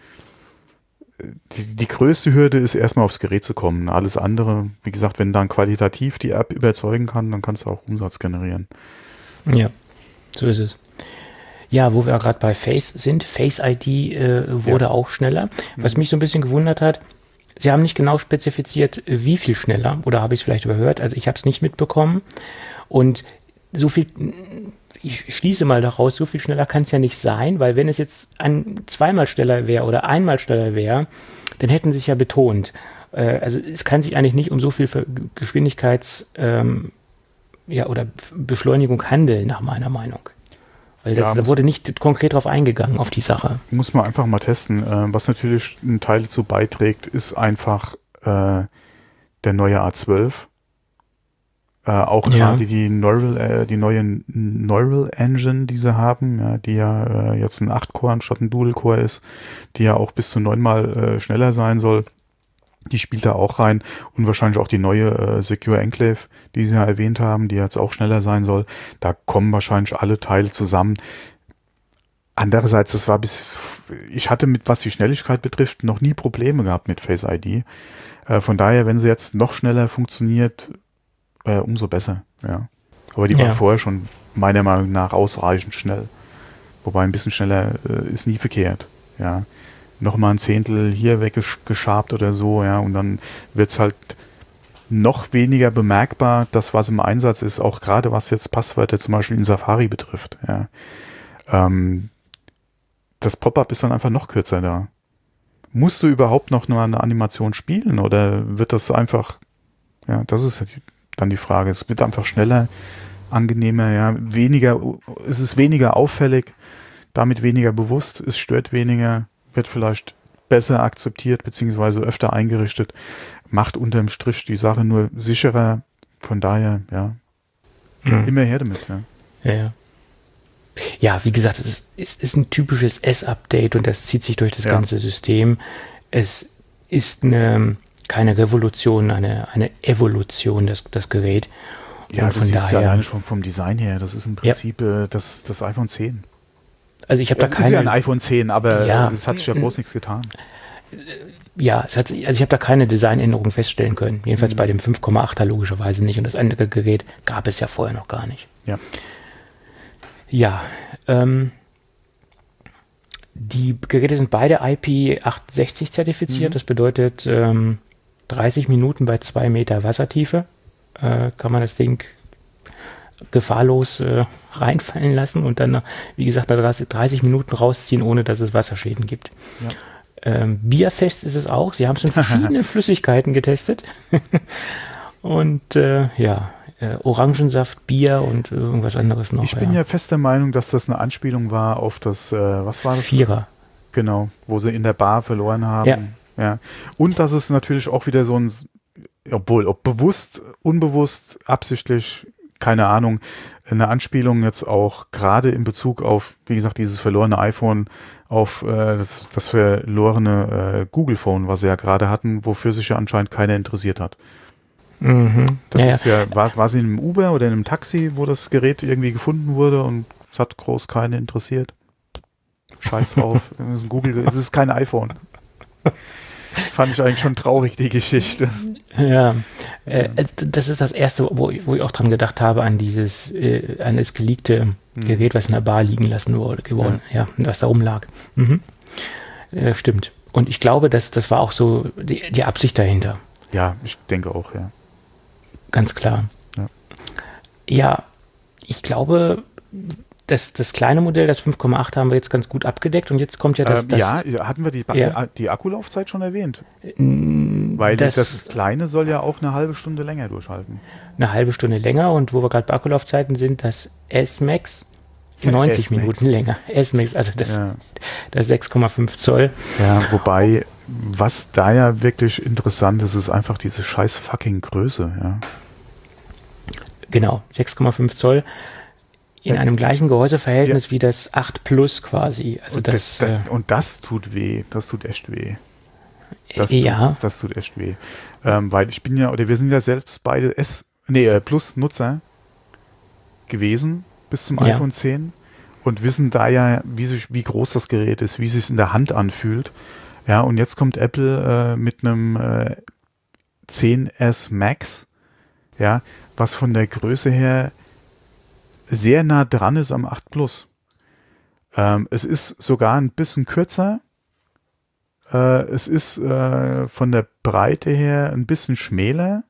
die, die größte Hürde ist erstmal aufs Gerät zu kommen. Alles andere, wie gesagt, wenn dann qualitativ die App überzeugen kann, dann kannst du auch Umsatz generieren. Ja, so ist es. Ja, wo wir gerade bei Face sind, Face I D äh, wurde ja. auch schneller. Was mich so ein bisschen gewundert hat, Sie haben nicht genau spezifiziert, wie viel schneller, oder habe ich es vielleicht überhört, also ich habe es nicht mitbekommen. Und so viel, ich schließe mal daraus, so viel schneller kann es ja nicht sein, weil wenn es jetzt ein, zweimal schneller wäre oder einmal schneller wäre, dann hätten sie es ja betont. Äh, also es kann sich eigentlich nicht um so viel Geschwindigkeits- ähm, ja, oder Beschleunigung handeln, nach meiner Meinung. Weil das, ja, da wurde nicht konkret drauf eingegangen, auf die Sache. Muss man einfach mal testen. Äh, was natürlich ein Teil dazu beiträgt, ist einfach äh, der neue A zwölf. Äh, auch ja. gerade die Neural, äh, die neue Neural Engine, die sie haben, ja, die ja äh, jetzt ein acht Core anstatt ein Dual Core ist, die ja auch bis zu neunmal äh, schneller sein soll. Die spielt da auch rein und wahrscheinlich auch die neue äh, Secure Enclave, die Sie ja erwähnt haben, die jetzt auch schneller sein soll. Da kommen wahrscheinlich alle Teile zusammen. Andererseits, das war bis, ich hatte mit, was die Schnelligkeit betrifft, noch nie Probleme gehabt mit Face I D. Äh, von daher, wenn sie jetzt noch schneller funktioniert, äh, umso besser, ja. Aber die ja. war vorher schon meiner Meinung nach ausreichend schnell. Wobei ein bisschen schneller äh, ist nie verkehrt, ja. Noch mal ein Zehntel hier weggeschabt oder so, ja, und dann wird's halt noch weniger bemerkbar, das, was im Einsatz ist, auch gerade was jetzt Passwörter zum Beispiel in Safari betrifft, ja. Ähm, das Pop-up ist dann einfach noch kürzer da. Musst du überhaupt noch mal eine Animation spielen oder wird das einfach, ja, das ist dann die Frage. Es wird einfach schneller, angenehmer, ja, weniger, es ist weniger auffällig, damit weniger bewusst, es stört weniger, wird vielleicht besser akzeptiert beziehungsweise öfter eingerichtet, macht unterm Strich die Sache nur sicherer. Von daher, ja, mhm. immer her damit. Ja, ja. Ja, ja, wie gesagt, es ist, es ist ein typisches S-Update und das zieht sich durch das ja. ganze System. Es ist eine, keine Revolution, eine, eine Evolution, das, das Gerät. Ja, und von du siehst daher, ja alleine schon vom Design her, das ist im Prinzip ja. das, das iPhone zehn. Also ich habe da keine. Es ist ja ein iPhone zehn, aber ja, es hat sich ja groß nichts getan. Ja, es hat, also ich habe da keine Designänderungen feststellen können. Jedenfalls mhm. bei dem fünf Komma achter logischerweise nicht. Und das andere Gerät gab es ja vorher noch gar nicht. Ja. Ja, ähm, die Geräte sind beide I P achtundsechzig zertifiziert. Mhm. Das bedeutet ähm, dreißig Minuten bei zwei Meter Wassertiefe äh, kann man das Ding gefahrlos äh, reinfallen lassen und dann, wie gesagt, nach dreißig Minuten rausziehen, ohne dass es Wasserschäden gibt. Ja. Ähm, bierfest ist es auch. Sie haben es in verschiedenen Flüssigkeiten getestet. Und äh, ja, äh, Orangensaft, Bier und irgendwas anderes noch. Ich bin ja. ja fest der Meinung, dass das eine Anspielung war auf das, äh, was war das? Vierer. Genau, wo sie in der Bar verloren haben. Ja. Ja. Und dass es natürlich auch wieder so ein, obwohl, ob bewusst, unbewusst, absichtlich, keine Ahnung, eine Anspielung jetzt auch gerade in Bezug auf, wie gesagt, dieses verlorene iPhone, auf äh, das, das verlorene äh, Google Phone, was sie ja gerade hatten, wofür sich ja anscheinend keiner interessiert hat. Mhm. Das ja, ist ja, war, war sie in einem Uber oder in einem Taxi, wo das Gerät irgendwie gefunden wurde und es hat groß keiner interessiert. Scheiß drauf. Es ist ein Google, es ist kein iPhone. Fand ich eigentlich schon traurig, die Geschichte. Ja, äh, das ist das Erste, wo ich, wo ich auch dran gedacht habe, an dieses, äh, an das geleakte mhm. Gerät, was in der Bar liegen lassen wurde, geworden, ja, ja was da rumlag. Mhm. Äh, stimmt. Und ich glaube, dass das war auch so die, die Absicht dahinter. Ja, ich denke auch, ja. Ganz klar. Ja, ja ich glaube, das, das kleine Modell, das fünf Komma acht, haben wir jetzt ganz gut abgedeckt und jetzt kommt ja das... Ähm, das ja, hatten wir die, ja. die Akkulaufzeit schon erwähnt? Mm, Weil das, das kleine soll ja auch eine halbe Stunde länger durchhalten. Eine halbe Stunde länger und wo wir gerade bei Akkulaufzeiten sind, das S-Max neunzig S-Max. Minuten länger. S-Max, also das, Ja. das sechs Komma fünf Zoll. Ja, wobei, was da ja wirklich interessant ist, ist einfach diese scheiß fucking Größe, ja. Genau, sechs Komma fünf Zoll in Ja. einem gleichen Gehäuseverhältnis Ja. wie das acht Plus quasi. Also Und das, das, äh, das, und das tut weh, das tut echt weh. Das ja, tut, das tut echt weh. Ähm, weil ich bin ja, oder wir sind ja selbst beide S, nee, äh, Plus-Nutzer gewesen bis zum Ja. iPhone zehn und wissen da ja, wie, sich, wie groß das Gerät ist, wie es sich in der Hand anfühlt. Ja, und jetzt kommt Apple äh, mit einem äh, zehn S Max, ja, was von der Größe her sehr nah dran ist am acht Plus. Ähm, es ist sogar ein bisschen kürzer. Äh, es ist äh, von der Breite her ein bisschen schmäler.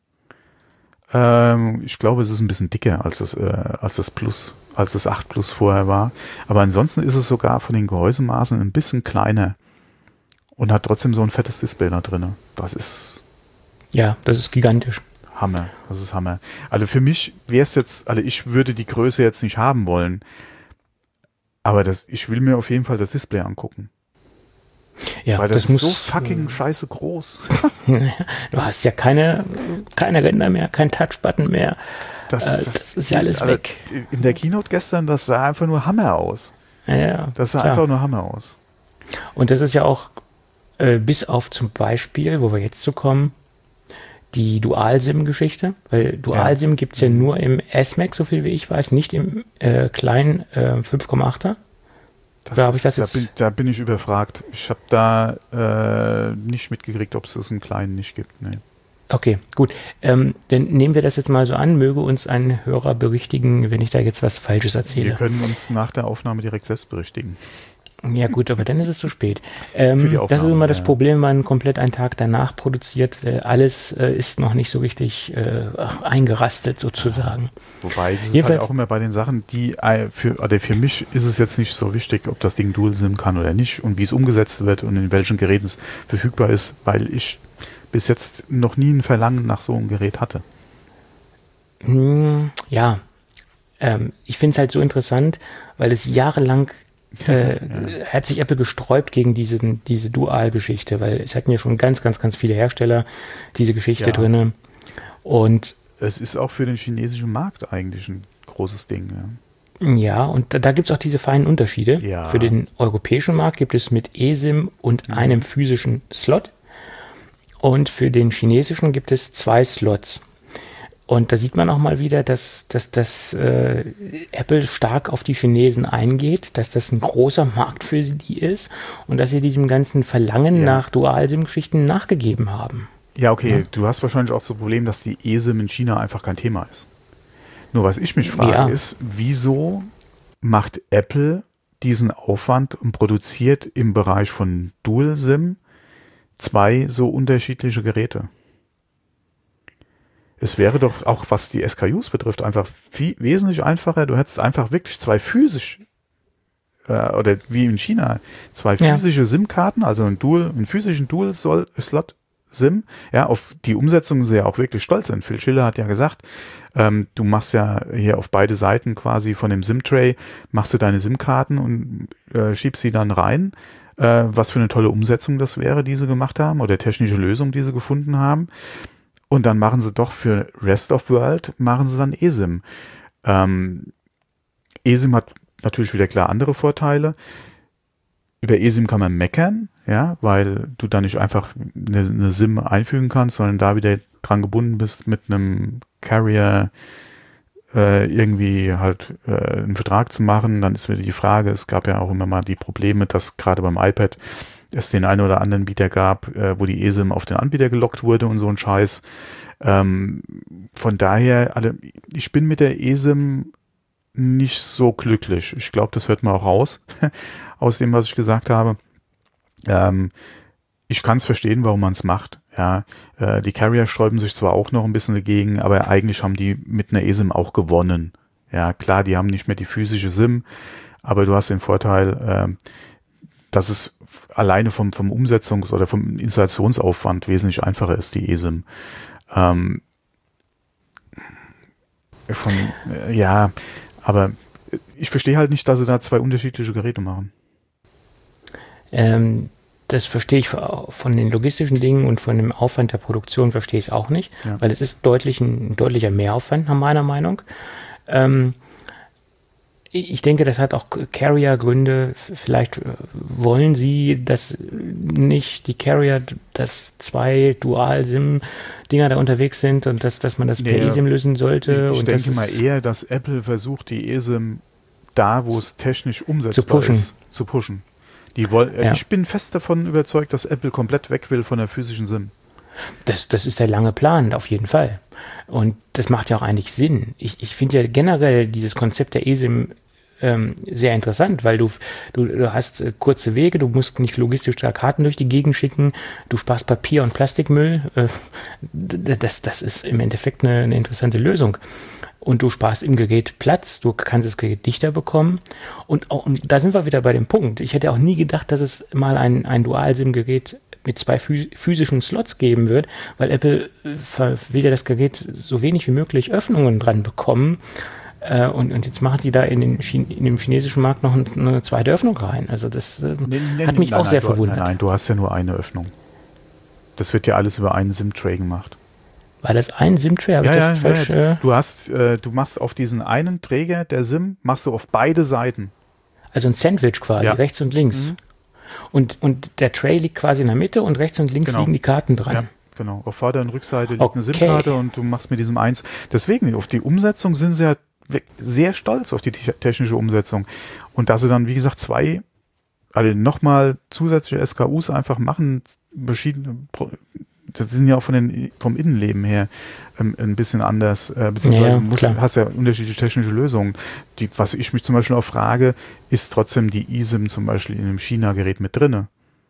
Ähm, ich glaube, es ist ein bisschen dicker als das, äh, als das Plus, als das acht Plus vorher war. Aber ansonsten ist es sogar von den Gehäusemaßen ein bisschen kleiner und hat trotzdem so ein fettes Display da drin. Das ist ja, das ist gigantisch. Hammer. Das ist Hammer. Also für mich wäre es jetzt, also ich würde die Größe jetzt nicht haben wollen. Aber das, ich will mir auf jeden Fall das Display angucken. Ja, Weil das, das ist muss, so fucking scheiße groß. Du hast ja keine, keine Ränder mehr, kein Touchbutton mehr. Das, Äh, das ist ja alles also weg. In der Keynote gestern, das sah einfach nur Hammer aus. Ja, ja, Das sah klar. einfach nur Hammer aus. Und das ist ja auch, äh, bis auf zum Beispiel, wo wir jetzt zu kommen, die Dual-SIM-Geschichte, weil Dual-SIM gibt es ja nur im S-Max, so viel wie ich weiß, nicht im äh, kleinen äh, fünf Komma achter. Das Oder hab ich ist, das da, jetzt- bin, da bin ich überfragt. Ich habe da äh, nicht mitgekriegt, ob es das einen kleinen nicht gibt. Nee. Okay, gut. Ähm, dann nehmen wir das jetzt mal so an. Möge uns ein Hörer berichtigen, wenn ich da jetzt was Falsches Wir erzähle. können uns nach der Aufnahme direkt selbst berichtigen. Ja gut, aber dann ist es zu spät. Ähm, Für die das ist Aufnahme, immer das ja. Problem, wenn man komplett einen Tag danach produziert. Äh, alles äh, ist noch nicht so richtig äh, eingerastet sozusagen. Wobei, das ist halt Jedenfalls- auch immer bei den Sachen, die äh, für, oder für mich ist es jetzt nicht so wichtig, ob das Ding Dual-SIM kann oder nicht und wie es umgesetzt wird und in welchen Geräten es verfügbar ist, weil ich bis jetzt noch nie ein Verlangen nach so einem Gerät hatte. Hm, ja, ähm, ich finde es halt so interessant, weil es jahrelang äh, hat sich Apple gesträubt gegen diesen, diese Dual-Geschichte, weil es hatten ja schon ganz, ganz, ganz viele Hersteller diese Geschichte Ja. drinne. Und Es ist auch für den chinesischen Markt eigentlich ein großes Ding. Ja. ja, und da, da gibt es auch diese feinen Unterschiede. Ja. Für den europäischen Markt gibt es mit eSIM und einem physischen Slot. Und für den chinesischen gibt es zwei Slots. Und da sieht man auch mal wieder, dass, dass, dass äh, Apple stark auf die Chinesen eingeht, dass das ein großer Markt für die ist und dass sie diesem ganzen Verlangen Ja. nach Dual-SIM-Geschichten nachgegeben haben. Ja, okay, du hast wahrscheinlich auch das Problem, dass die eSIM in China einfach kein Thema ist. Nur was ich mich frage Ja. ist, wieso macht Apple diesen Aufwand und produziert im Bereich von Dual-SIM zwei so unterschiedliche Geräte? Es wäre doch auch, was die S K Us betrifft, einfach viel, wesentlich einfacher. Du hättest einfach wirklich zwei physisch, äh, oder wie in China, zwei Ja. physische SIM-Karten, also einen Dual, einen physischen Dual-Slot SIM. Ja, auf die Umsetzung sind sie ja auch wirklich stolz sind. Phil Schiller hat ja gesagt, ähm, du machst ja hier auf beide Seiten quasi von dem SIM-Tray, machst du deine SIM-Karten und äh, schiebst sie dann rein. Äh, was für eine tolle Umsetzung das wäre, die sie gemacht haben, oder technische Lösung, die sie gefunden haben. Und dann machen sie doch für Rest of World, machen sie dann eSIM. Ähm, eSIM hat natürlich wieder klar andere Vorteile. Über eSIM kann man meckern, ja, weil du da nicht einfach eine, eine SIM einfügen kannst, sondern da wieder dran gebunden bist mit einem Carrier äh, irgendwie halt äh, einen Vertrag zu machen. Dann ist wieder die Frage, es gab ja auch immer mal die Probleme, dass gerade beim iPad es den einen oder anderen Bieter gab, äh, wo die eSIM auf den Anbieter gelockt wurde und so ein Scheiß. Ähm, von daher, alle, ich bin mit der eSIM nicht so glücklich. Ich glaube, das hört man auch raus aus dem, was ich gesagt habe. Ähm, ich kann es verstehen, warum man es macht. Ja, äh, die Carrier sträuben sich zwar auch noch ein bisschen dagegen, aber eigentlich haben die mit einer eSIM auch gewonnen. Ja, klar, die haben nicht mehr die physische SIM, aber du hast den Vorteil, äh, dass es alleine vom, vom Umsetzungs- oder vom Installationsaufwand wesentlich einfacher ist, die eSIM. Ähm, von, äh, ja, aber ich verstehe halt nicht, dass sie da zwei unterschiedliche Geräte machen. Ähm, das verstehe ich von den logistischen Dingen und von dem Aufwand der Produktion verstehe ich es auch nicht, ja. Weil es ist deutlich ein, ein deutlicher Mehraufwand nach meiner Meinung. Ähm, Ich denke, das hat auch Carrier-Gründe. Vielleicht wollen sie, dass nicht die Carrier, dass zwei Dual-SIM-Dinger da unterwegs sind und dass, dass man das per ja, eSIM lösen sollte. Ich, ich und denke mal eher, dass Apple versucht, die eSIM da, wo es technisch umsetzbar zu pushen. ist, zu pushen. Die wollen, ja. Ich bin fest davon überzeugt, dass Apple komplett weg will von der physischen SIM. Das, das ist der lange Plan, auf jeden Fall. Und das macht ja auch eigentlich Sinn. Ich, ich finde ja generell dieses Konzept der eSIM ähm, sehr interessant, weil du, du, du hast äh, kurze Wege, du musst nicht logistisch da Karten durch die Gegend schicken, du sparst Papier und Plastikmüll. Äh, das, das ist im Endeffekt eine, eine interessante Lösung. Und du sparst im Gerät Platz, du kannst das Gerät dichter bekommen. Und, auch, und da sind wir wieder bei dem Punkt. Ich hätte auch nie gedacht, dass es mal ein, ein Dual-SIM-Gerät mit zwei physischen Slots geben wird, weil Apple will ja das Gerät so wenig wie möglich Öffnungen dran bekommen. Äh, und, und jetzt machen sie da in, den Chine- in dem chinesischen Markt noch eine zweite Öffnung rein. Also das äh, nee, nee, hat mich nein, auch nein, sehr du, verwundert. Nein, nein, du hast ja nur eine Öffnung. Das wird ja alles über einen SIM-Tray gemacht. War das ein SIM-Tray? Habe ja, ich das ja, jetzt falsch? Ja, äh? du hast, äh, du machst auf diesen einen Träger der SIM, machst du auf beide Seiten. Also ein Sandwich quasi, ja. rechts und links. Mhm. Und, und der Tray liegt quasi in der Mitte und rechts und links genau. liegen die Karten dran. Ja, genau. Auf Vorder- und Rückseite liegt okay. eine SIM-Karte und du machst mit diesem eins. Deswegen, auf die Umsetzung sind sie ja sehr stolz, auf die technische Umsetzung. Und dass sie dann, wie gesagt, zwei, also nochmal zusätzliche S K Us einfach machen, verschiedene, das sind ja auch von den, vom Innenleben her ähm, ein bisschen anders, äh, beziehungsweise ja, musst, hast ja unterschiedliche technische Lösungen. Die, was ich mich zum Beispiel auch frage, ist trotzdem die eSIM zum Beispiel in einem China-Gerät mit drinne?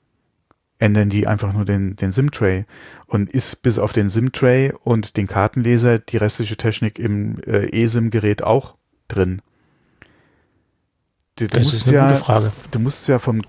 Ändern die einfach nur den, den SIM-Tray und ist bis auf den SIM-Tray und den Kartenleser die restliche Technik im äh, eSIM-Gerät auch drin? Du, du das ist eine ja, gute Frage. Du musst es ja vom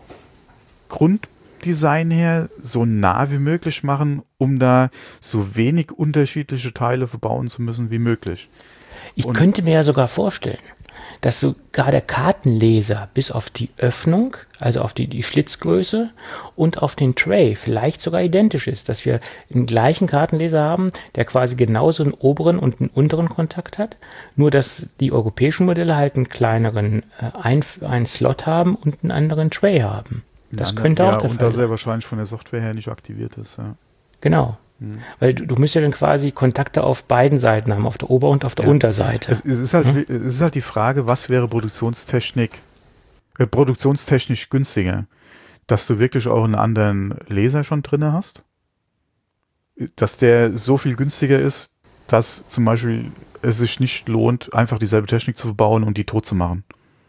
Grunddesign her so nah wie möglich machen, um da so wenig unterschiedliche Teile verbauen zu müssen wie möglich. Ich und könnte mir ja sogar vorstellen, dass sogar der Kartenleser bis auf die Öffnung, also auf die, die Schlitzgröße und auf den Tray vielleicht sogar identisch ist, dass wir den gleichen Kartenleser haben, der quasi genauso einen oberen und einen unteren Kontakt hat, nur dass die europäischen Modelle halt einen kleineren äh, ein, einen Slot haben und einen anderen Tray haben. Das ja, könnte ja, auch der und Fall da sein. sehr wahrscheinlich von der Software her nicht aktiviert ist. Ja. Genau. Weil du, du musst ja dann quasi Kontakte auf beiden Seiten haben, auf der Ober- und auf der ja. Unterseite. Es, es, ist halt, hm? es ist halt die Frage, was wäre Produktionstechnik, äh, produktionstechnisch günstiger? Dass du wirklich auch einen anderen Laser schon drin hast? Dass der so viel günstiger ist, dass zum Beispiel es sich nicht lohnt, einfach dieselbe Technik zu verbauen und die tot zu machen?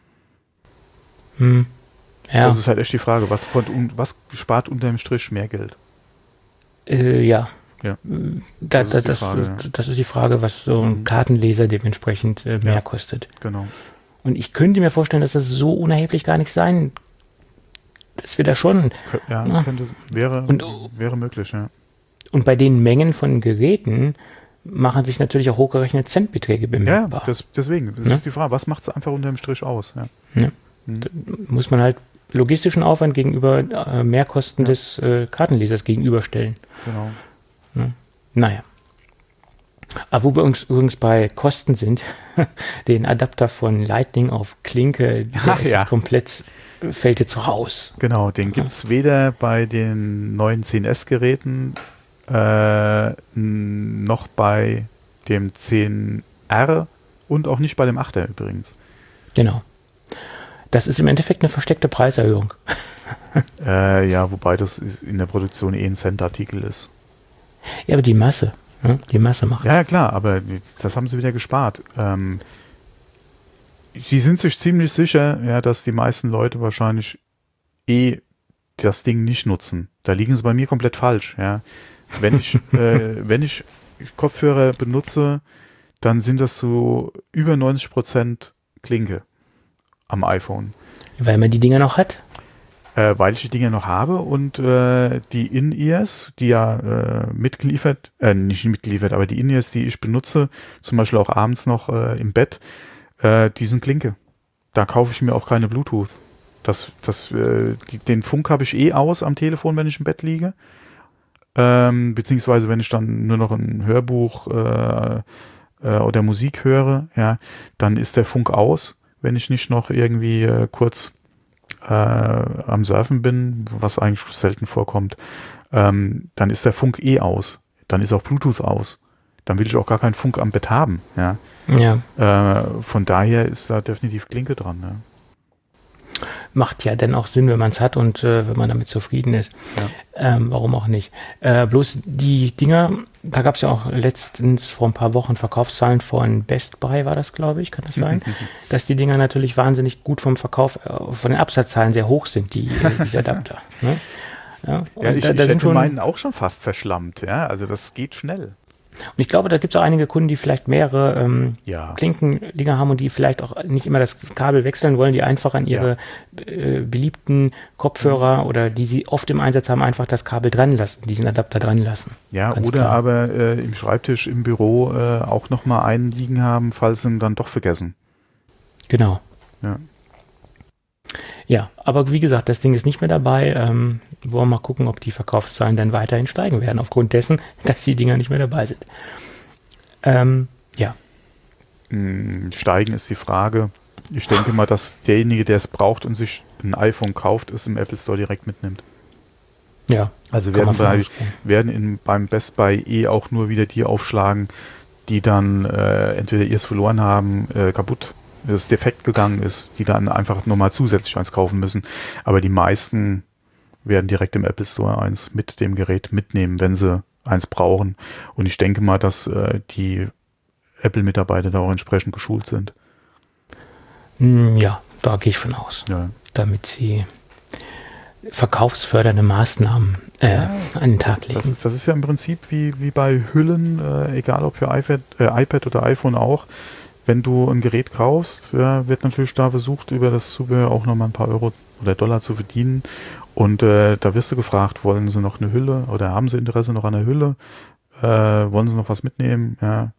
Hm. Ja. Das ist halt echt die Frage, was, was spart unterm Strich mehr Geld? Äh, ja. Ja. Da, das, da, ist das, Frage, ist, das ist die Frage, was so ein Kartenleser dementsprechend äh, mehr ja, kostet. Genau. Und ich könnte mir vorstellen, dass das so unerheblich gar nicht sein, dass wir da schon... Ja, ja. Könnte, wäre, und, wäre möglich, ja. Und bei den Mengen von Geräten machen sich natürlich auch hochgerechnet Centbeträge bemerkbar. Ja, das, deswegen. Das ja? ist die Frage, was macht es einfach unterm Strich aus? Ja. Ja. Hm. Da muss man halt logistischen Aufwand gegenüber äh, Mehrkosten ja. des äh, Kartenlesers gegenüberstellen. Genau. Ja. Naja. Aber wo wir uns übrigens bei Kosten sind, den Adapter von Lightning auf Klinke, der Ach, ist ja. jetzt komplett, fällt jetzt raus. Genau, den gibt es weder bei den neuen zehn S-Geräten äh, noch bei dem zehn R und auch nicht bei dem achter übrigens. Genau. Das ist im Endeffekt eine versteckte Preiserhöhung. äh, ja, wobei das in der Produktion eh ein Cent-Artikel ist. Ja, aber die Masse, ne? Die Masse macht Ja, ja, klar, aber das haben sie wieder gespart. Ähm, sie sind sich ziemlich sicher, ja, dass die meisten Leute wahrscheinlich eh das Ding nicht nutzen. Da liegen sie bei mir komplett falsch, ja. Wenn ich, äh, wenn ich Kopfhörer benutze, dann sind das so über neunzig Prozent Klinke am iPhone. Weil man die Dinger noch hat? Äh, weil ich die Dinger noch habe und äh, die In-Ears, die ja äh, mitgeliefert, äh, nicht mitgeliefert, aber die In-Ears, die ich benutze, zum Beispiel auch abends noch äh, im Bett, äh, die sind Klinke. Da kaufe ich mir auch keine Bluetooth. Das, das, äh, die, den Funk habe ich eh aus am Telefon, wenn ich im Bett liege. Ähm, beziehungsweise wenn ich dann nur noch ein Hörbuch äh, äh, oder Musik höre, ja, dann ist der Funk aus, wenn ich nicht noch irgendwie äh, kurz äh, am Surfen bin, was eigentlich selten vorkommt. Ähm, dann ist der Funk eh aus. Dann ist auch Bluetooth aus. Dann will ich auch gar keinen Funk am Bett haben. Ja. Ja. Äh, von daher ist da definitiv Klinke dran. Ne? Macht ja dann auch Sinn, wenn man es hat und äh, wenn man damit zufrieden ist. Ja. Ähm, warum auch nicht? Äh, bloß die Dinger, da gab es ja auch letztens vor ein paar Wochen Verkaufszahlen von Best Buy, war das, glaube ich, kann das sein? Dass die Dinger natürlich wahnsinnig gut vom Verkauf, äh, von den Absatzzahlen sehr hoch sind, die, äh, diese Adapter. Ne? Ja, ja, ich, da, ich da hätte sind schon, meinen auch schon fast verschlammt. Ja, also das geht schnell. Und ich glaube, da gibt es auch einige Kunden, die vielleicht mehrere ähm, ja. Klinkendinger haben und die vielleicht auch nicht immer das Kabel wechseln wollen, die einfach an ihre ja. äh, beliebten Kopfhörer mhm. oder die sie oft im Einsatz haben, einfach das Kabel dran lassen, diesen Adapter dran lassen. Ja, Ganz oder klar. aber äh, im Schreibtisch im Büro äh, auch nochmal einen liegen haben, falls sie ihn dann doch vergessen. Genau. Ja. Ja, aber wie gesagt, das Ding ist nicht mehr dabei. Ähm, wollen wir mal gucken, ob die Verkaufszahlen dann weiterhin steigen werden, aufgrund dessen, dass die Dinger nicht mehr dabei sind. Ähm, ja. Steigen ist die Frage. Ich denke mal, dass derjenige, der es braucht und sich ein iPhone kauft, es im Apple Store direkt mitnimmt. Ja. Also werden, bei, werden in, beim Best Buy eh auch nur wieder die aufschlagen, die dann äh, entweder ihr es verloren haben, äh, kaputt das defekt gegangen ist, die dann einfach nochmal zusätzlich eins kaufen müssen. Aber die meisten werden direkt im Apple Store eins mit dem Gerät mitnehmen, wenn sie eins brauchen. Und ich denke mal, dass äh, die Apple-Mitarbeiter da auch entsprechend geschult sind. Ja, da gehe ich von aus. Ja. Damit sie verkaufsfördernde Maßnahmen äh, ja, an den Tag legen. Das ist, das ist ja im Prinzip wie, wie bei Hüllen, äh, egal ob für iPad, äh, iPad oder iPhone auch. Wenn du ein Gerät kaufst, ja, wird natürlich da versucht, über das Zubehör auch nochmal ein paar Euro oder Dollar zu verdienen. Und äh, da wirst du gefragt, wollen sie noch eine Hülle oder haben sie Interesse noch an der Hülle? Äh, wollen sie noch was mitnehmen? Ja.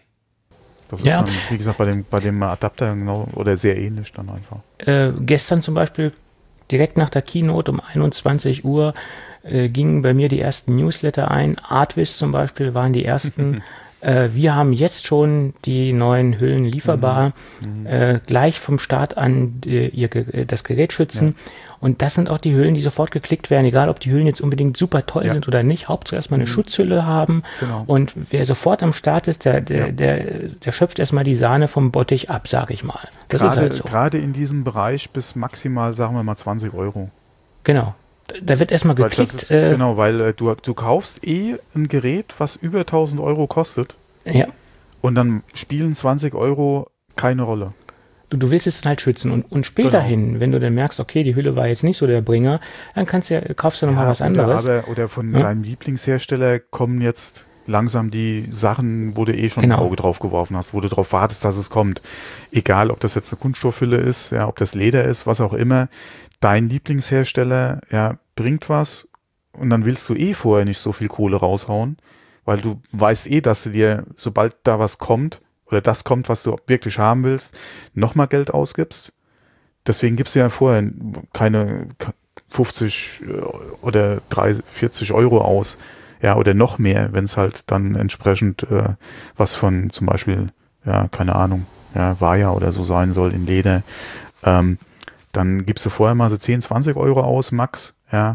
Das ja. ist dann, wie gesagt, bei dem, bei dem Adapter genau oder sehr ähnlich dann einfach. Äh, gestern zum Beispiel, direkt nach der Keynote um einundzwanzig Uhr, äh, gingen bei mir die ersten Newsletter ein. Artvis zum Beispiel waren die ersten. Äh, wir haben jetzt schon die neuen Hüllen lieferbar, mhm. äh, gleich vom Start an äh, ihr, das Gerät schützen. Ja. Und das sind auch die Hüllen, die sofort geklickt werden, egal ob die Hüllen jetzt unbedingt super toll ja. sind oder nicht. Hauptsache erstmal eine mhm. Schutzhülle haben. Genau. Und wer sofort am Start ist, der, der, ja. der, der schöpft erstmal die Sahne vom Bottich ab, sag ich mal. Das gerade, ist halt so. Gerade in diesem Bereich bis maximal, sagen wir mal, zwanzig Euro. Genau. Da wird erstmal geklickt. Ist, äh, genau, weil äh, du, du kaufst eh ein Gerät, was über tausend Euro kostet. Ja. Und dann spielen zwanzig Euro keine Rolle. Du, du willst es dann halt schützen. Und, und späterhin, genau. wenn du dann merkst, okay, die Hülle war jetzt nicht so der Bringer, dann kannst du ja, kaufst du nochmal ja, was anderes. Oder, oder von ja. deinem Lieblingshersteller kommen jetzt langsam die Sachen, wo du eh schon genau. ein Auge drauf geworfen hast, wo du drauf wartest, dass es kommt. Egal, ob das jetzt eine Kunststoffhülle ist, ja, ob das Leder ist, was auch immer. Dein Lieblingshersteller, ja, bringt was und dann willst du eh vorher nicht so viel Kohle raushauen, weil du weißt eh, dass du dir, sobald da was kommt oder das kommt, was du wirklich haben willst, nochmal Geld ausgibst. Deswegen gibst du ja vorher keine fünfzig oder dreißig, vierzig Euro aus, ja, oder noch mehr, wenn es halt dann entsprechend äh, was von zum Beispiel, ja, keine Ahnung, ja, Vaja oder so sein soll in Leder. Ähm, dann gibst du vorher mal so zehn, zwanzig Euro aus, max, ja,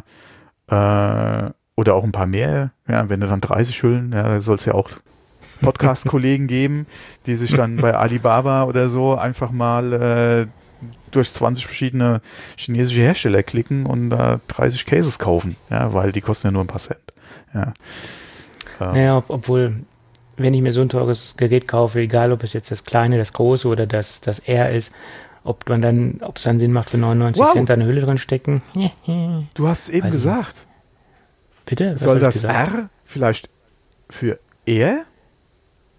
äh, oder auch ein paar mehr, ja, wenn du dann dreißig Hüllen, ja, soll es ja auch Podcast-Kollegen geben, die sich dann bei Alibaba oder so einfach mal äh, durch zwanzig verschiedene chinesische Hersteller klicken und da äh, dreißig Cases kaufen, ja, weil die kosten ja nur ein paar Cent. Ja. Ähm. Naja, ob, obwohl, wenn ich mir so ein teures Gerät kaufe, egal ob es jetzt das kleine, das große oder das, das R ist, ob man dann, ob es dann Sinn macht, für neunundneunzig wow. Cent eine Hülle drin stecken. Du hast es eben Weiß gesagt. Ich. Bitte? Was Soll das gesagt? R vielleicht für er?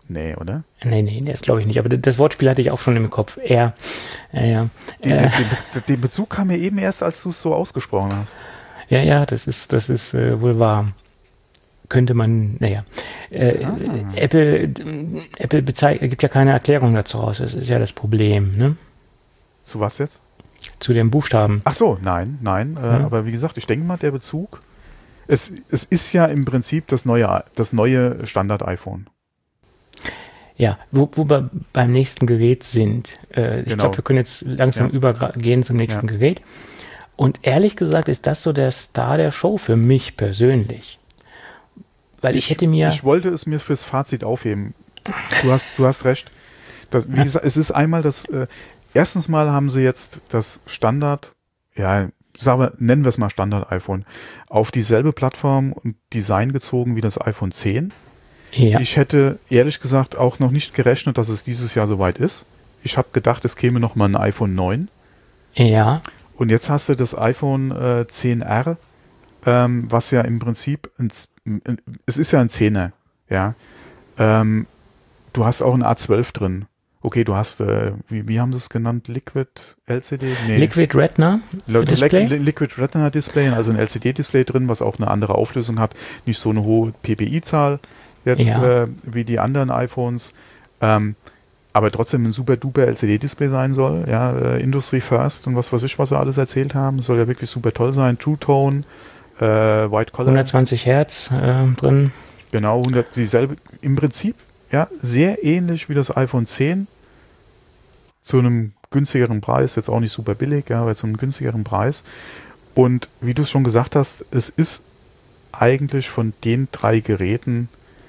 Nee, oder? Nee, nee, das glaube ich nicht. Aber das Wortspiel hatte ich auch schon im Kopf. Air. Äh, ja. Den, äh, den, den Bezug kam mir eben erst, als du es so ausgesprochen hast. Ja, ja, das ist, das ist äh, wohl wahr. Könnte man, naja. Äh, Ah. Apple, Apple bezeig, gibt ja keine Erklärung dazu raus. Das ist ja das Problem, ne? Zu was jetzt? Zu den Buchstaben. Ach so, nein, nein. Äh, Ja. Aber wie gesagt, ich denke mal, der Bezug. Es, es ist ja im Prinzip das neue, das neue Standard-iPhone. Ja, wo, wo wir beim nächsten Gerät sind. Äh, ich Genau. glaube, wir können jetzt langsam Ja. übergehen zum nächsten Ja. Gerät. Und ehrlich gesagt ist das so der Star der Show für mich persönlich. Weil ich, hätte mir... Ich wollte es mir fürs Fazit aufheben. Du hast, du hast recht. Das, wie gesagt, es ist einmal das. Äh, erstens mal haben sie jetzt das Standard, ja, sagen wir, nennen wir es mal Standard-iPhone, auf dieselbe Plattform und Design gezogen wie das iPhone zehn. ja. Ich hätte ehrlich gesagt auch noch nicht gerechnet, dass es dieses Jahr soweit ist. Ich habe gedacht, es käme noch mal ein iPhone neun. Ja. Und jetzt hast du das iPhone äh, zehn R, ähm, was ja im Prinzip, ein, ein, es ist ja ein Zehner, ja. Ähm, du hast auch ein A zwölf drin. Okay, du hast, äh, wie, wie haben sie es genannt? Liquid L C D? Nee. Liquid Retina Li- Display. Li- Liquid Retina Display, also ein L C D-Display drin, was auch eine andere Auflösung hat. Nicht so eine hohe P P I-Zahl jetzt Ja. äh, wie die anderen iPhones. Ähm, aber trotzdem ein super duper L C D-Display sein soll. Ja, äh, Industry First und was weiß ich, was sie alles erzählt haben. Soll ja wirklich super toll sein. True Tone, äh, White Color. hundertzwanzig Hertz äh, drin. Genau, hundert, dieselbe, im Prinzip, ja, sehr ähnlich wie das iPhone zehn. Zu einem günstigeren Preis, jetzt auch nicht super billig, ja, aber zu einem günstigeren Preis. Und wie du es schon gesagt hast, es ist eigentlich von den drei Geräten,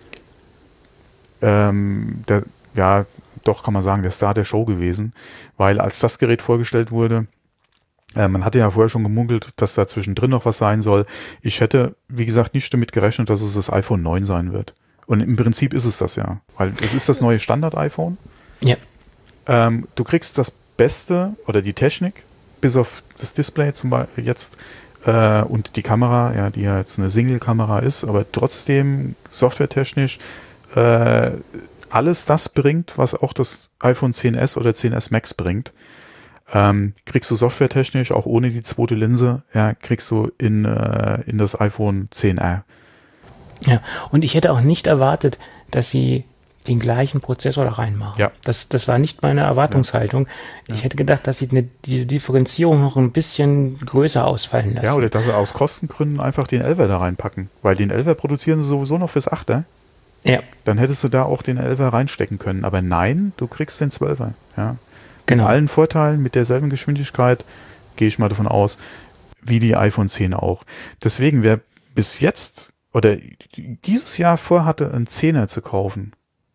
ähm, der, ja, doch kann man sagen, der Star der Show gewesen, weil als das Gerät vorgestellt wurde, äh, man hatte ja vorher schon gemunkelt, dass da zwischendrin noch was sein soll. Ich hätte, wie gesagt, nicht damit gerechnet, dass es das iPhone neun sein wird. Und im Prinzip ist es das ja, weil es ist das neue Standard-iPhone. Ja. Ähm, du kriegst das Beste oder die Technik, bis auf das Display zum Beispiel jetzt äh, und die Kamera, ja, die ja jetzt eine Single-Kamera ist, aber trotzdem softwaretechnisch äh, alles das bringt, was auch das iPhone zehn S oder zehn S Max bringt. Ähm, kriegst du softwaretechnisch, auch ohne die zweite Linse, ja, kriegst du in, äh, in das iPhone zehn R. Ja, und ich hätte auch nicht erwartet, dass sie den gleichen Prozessor da reinmachen. Ja. Das, das war nicht meine Erwartungshaltung. Ja. Ich hätte gedacht, dass sie eine, diese Differenzierung noch ein bisschen größer ausfallen lassen. Ja, oder dass sie aus Kostengründen einfach den Elfer da reinpacken. Weil den Elfer produzieren sie sowieso noch fürs Achter. Ja, Dann hättest du da auch den Elfer reinstecken können. Aber nein, du kriegst den Zwölfer. Ja. genau. Mit allen Vorteilen, mit derselben Geschwindigkeit, gehe ich mal davon aus, wie die iPhone zehn auch. Deswegen, wer bis jetzt oder dieses Jahr vorhatte, einen Zehner zu kaufen,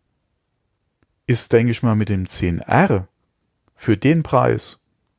ist, denke ich mal, mit dem zehn R für den Preis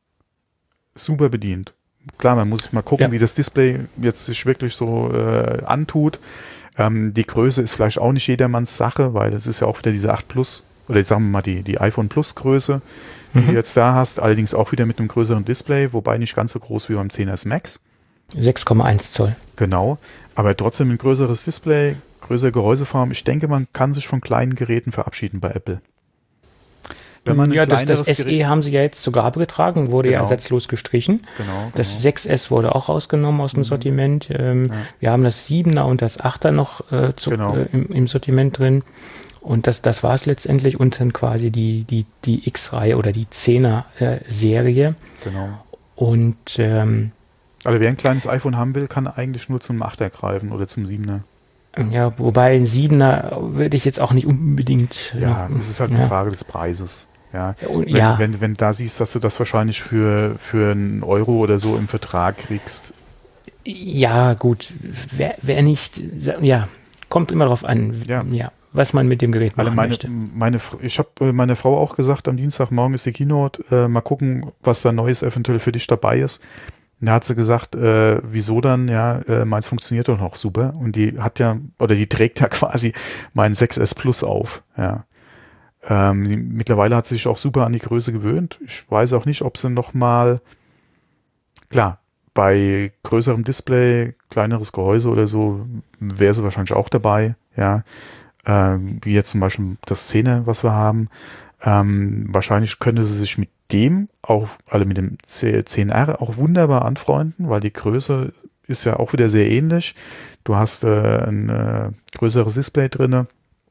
super bedient. Klar, man muss mal gucken, Ja. wie das Display jetzt sich wirklich so äh, antut. Ähm, die Größe ist vielleicht auch nicht jedermanns Sache, weil es ist ja auch wieder diese acht Plus, oder jetzt sagen wir mal die, die iPhone Plus Größe, die Mhm. du jetzt da hast, allerdings auch wieder mit einem größeren Display, wobei nicht ganz so groß wie beim zehn S Max. sechs Komma eins Zoll. Genau, aber trotzdem ein größeres Display, größere Gehäuseform. Ich denke, man kann sich von kleinen Geräten verabschieden bei Apple. Wenn man ein Ja, das, das kleineres S E Gerät- haben sie ja jetzt zu Grabe getragen, wurde ja Genau. ersatzlos gestrichen. Genau, Das genau. sechs S wurde auch rausgenommen aus dem Mhm. Sortiment. Ähm, Ja. Wir haben das siebener und das achter noch äh, zu, Genau. äh, im, im Sortiment drin. Und das, das war es letztendlich. Und dann quasi die, die, die X-Reihe oder die zehner-Serie. genau. Und ähm, Also wer ein kleines iPhone haben will, kann eigentlich nur zum achter greifen oder zum siebener. ja, wobei ein siebener würde ich jetzt auch nicht unbedingt. Ja, äh, es ist halt eine ja. Frage des Preises. Ja. Und- Wenn, ja. wenn, wenn da siehst, dass du das wahrscheinlich für, für einen Euro oder so im Vertrag kriegst. Ja, gut. Wer, wer nicht, ja, kommt immer darauf an, Ja. ja, was man mit dem Gerät machen Also meine, möchte. meine, Fr- ich habe meiner Frau auch gesagt, am Dienstagmorgen ist die Keynote, äh, mal gucken, was da Neues eventuell für dich dabei ist. Und da hat sie gesagt, äh, wieso dann, ja, äh, meins funktioniert doch noch super. Und die hat ja, oder die trägt ja quasi meinen sechs S Plus auf, ja. Ähm, die, mittlerweile hat sie sich auch super an die Größe gewöhnt. Ich weiß auch nicht, ob sie noch mal, klar, bei größerem Display, kleineres Gehäuse oder so, wäre sie wahrscheinlich auch dabei, ja. ähm, wie jetzt zum Beispiel das zehner, was wir haben. Ähm, wahrscheinlich könnte sie sich mit dem auch, also mit dem zehn R auch wunderbar anfreunden, weil die Größe ist ja auch wieder sehr ähnlich. Du hast äh, ein äh, größeres Display drinne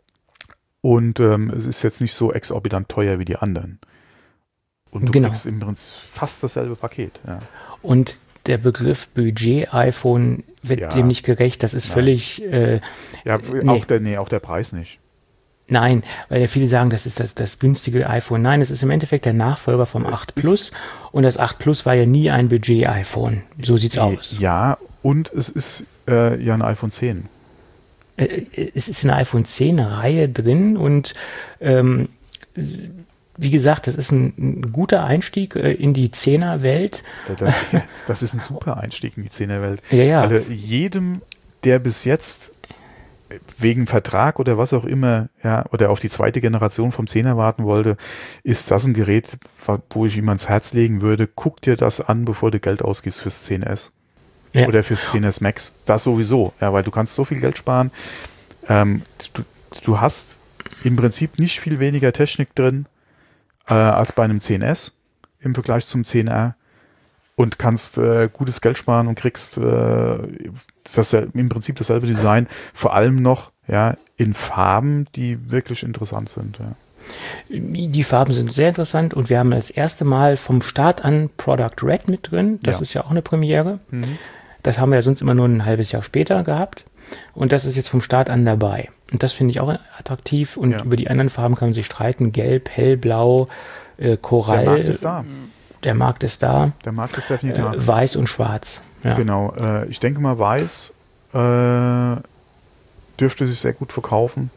und ähm, es ist jetzt nicht so exorbitant teuer wie die anderen. Und du genau. kriegst im Prinzip fast dasselbe Paket. Ja. Und der Begriff Budget-iPhone wird Ja. dem nicht gerecht. Das ist Nein. völlig... Äh, Ja, nee. auch, der, nee, auch der Preis nicht. Nein, weil ja viele sagen, das ist das, das günstige iPhone. Nein, es ist im Endeffekt der Nachfolger vom Es acht Plus. Und das acht Plus war ja nie ein Budget-iPhone. So sieht's aus. Ja, und es ist äh, ja ein iPhone zehn. Äh, Es ist in der iPhone zehn Reihe drin und ähm, wie gesagt, das ist ein, ein guter Einstieg äh, in die Zehner-Welt. Das, das ist ein super Einstieg in die Zehner-Welt. Ja, ja. Also jedem, der bis jetzt wegen Vertrag oder was auch immer, ja, oder auf die zweite Generation vom Zehner warten wollte, ist das ein Gerät, wo ich ihm ans Herz legen würde, guck dir das an, bevor du Geld ausgibst fürs zehn S. Ja. Oder fürs zehn S Max. Das sowieso, ja, weil du kannst so viel Geld sparen. Ähm, du, du hast im Prinzip nicht viel weniger Technik drin äh, als bei einem zehn S im Vergleich zum zehn R und kannst äh, gutes Geld sparen und kriegst äh, das ja im Prinzip dasselbe Design, vor allem noch ja in Farben, die wirklich interessant sind. Ja. Die Farben sind sehr interessant und wir haben das erste Mal vom Start an Product Red mit drin. Das Ja. ist ja auch eine Premiere. Mhm. Das haben wir ja sonst immer nur ein halbes Jahr später gehabt. Und das ist jetzt vom Start an dabei. Und das finde ich auch attraktiv. Und Ja. über die anderen Farben kann man sich streiten. Gelb, hellblau, äh, Korall. Der Markt ist da. Der Markt ist da. Der Markt ist definitiv da. Äh, weiß und schwarz. Ja. Genau. Äh, ich denke mal, weiß äh, dürfte sich sehr gut verkaufen.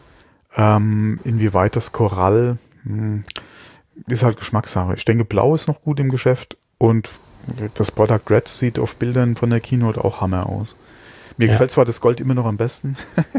Ähm, inwieweit das Korall mh, ist halt Geschmackssache. Ich denke, blau ist noch gut im Geschäft und das Product Red sieht auf Bildern von der Keynote auch Hammer aus. Mir Ja. gefällt zwar das Gold immer noch am besten,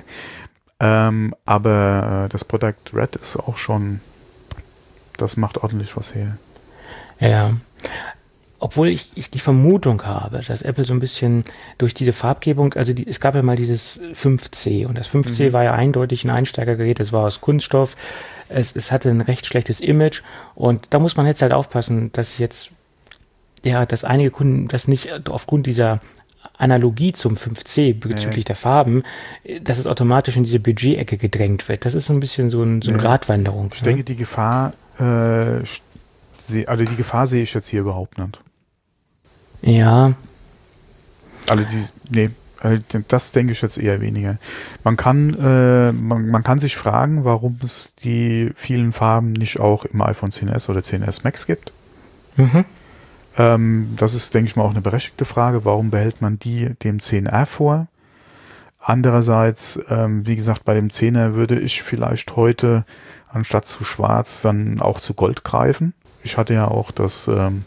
ähm, aber äh, das Product Red ist auch schon, das macht ordentlich was her. Ja. Obwohl ich, ich die Vermutung habe, dass Apple so ein bisschen durch diese Farbgebung, also die, es gab ja mal dieses fünf C und das fünf C Mhm. war ja eindeutig ein Einsteigergerät, das war aus Kunststoff, es, es hatte ein recht schlechtes Image und da muss man jetzt halt aufpassen, dass jetzt, ja, dass einige Kunden das nicht aufgrund dieser Analogie zum fünf C bezüglich Nee. der Farben, dass es automatisch in diese Budget-Ecke gedrängt wird. Das ist so ein bisschen so, ein, so eine Nee. Gratwanderung. Ich denke, die Gefahr, äh, seh- also die Gefahr sehe ich jetzt hier überhaupt nicht. Ja, Also die, nee, äh, das denke ich jetzt eher weniger. Man kann, äh, man, man kann sich fragen, warum es die vielen Farben nicht auch im iPhone zehn S oder zehn S Max gibt. mhm. Ähm, das ist, denke ich mal, auch eine berechtigte Frage. Warum behält man die dem zehn R vor? Andererseits, ähm, wie gesagt, bei dem zehner würde ich vielleicht heute anstatt zu schwarz dann auch zu Gold greifen. Ich hatte ja auch das, ähm,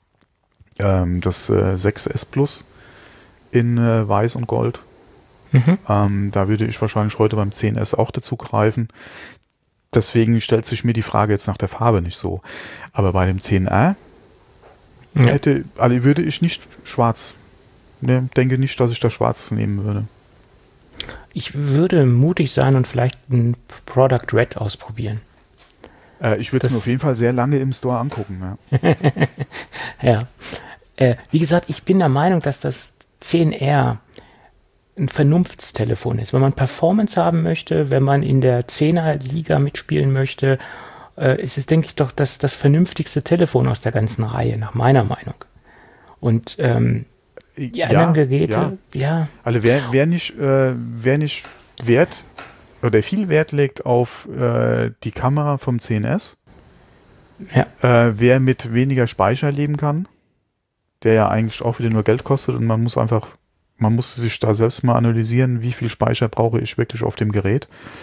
ähm, das äh, sechs S Plus in äh, Weiß und Gold. Mhm. Ähm, da würde ich wahrscheinlich heute beim zehn S auch dazu greifen. Deswegen stellt sich mir die Frage jetzt nach der Farbe nicht so. Aber bei dem zehn R Ja. hätte, also würde ich nicht schwarz. Ne, denke nicht, dass ich da schwarz nehmen würde. Ich würde mutig sein und vielleicht ein Product Red ausprobieren. Äh, ich würde es Das- mir auf jeden Fall sehr lange im Store angucken. Ja. Ja. Äh, wie gesagt, ich bin der Meinung, dass das zehn R ein Vernunftstelefon ist. Wenn man Performance haben möchte, wenn man in der Zehner-Liga mitspielen möchte, äh, ist es, denke ich, doch das, das vernünftigste Telefon aus der ganzen Reihe, nach meiner Meinung. Und ähm, die anderen Geräte, ja. ja, Also wer, wer nicht, äh, wer nicht Wert oder viel Wert legt auf äh, die Kamera vom zehn S, ja, äh, wer mit weniger Speicher leben kann, der ja eigentlich auch wieder nur Geld kostet und man muss einfach, man muss sich da selbst mal analysieren, wie viel Speicher brauche ich wirklich auf dem Gerät.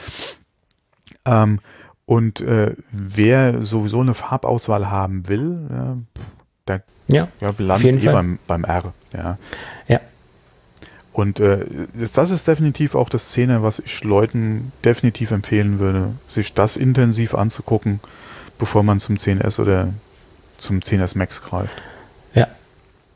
Ähm, und äh, wer sowieso eine Farbauswahl haben will, ja, der ja, ja, jeden landet eh Fall. beim, beim R. Ja. ja. Und äh, das ist definitiv auch das Szene, was ich Leuten definitiv empfehlen würde, sich das intensiv anzugucken, bevor man zum zehn S oder zum zehn S Max greift.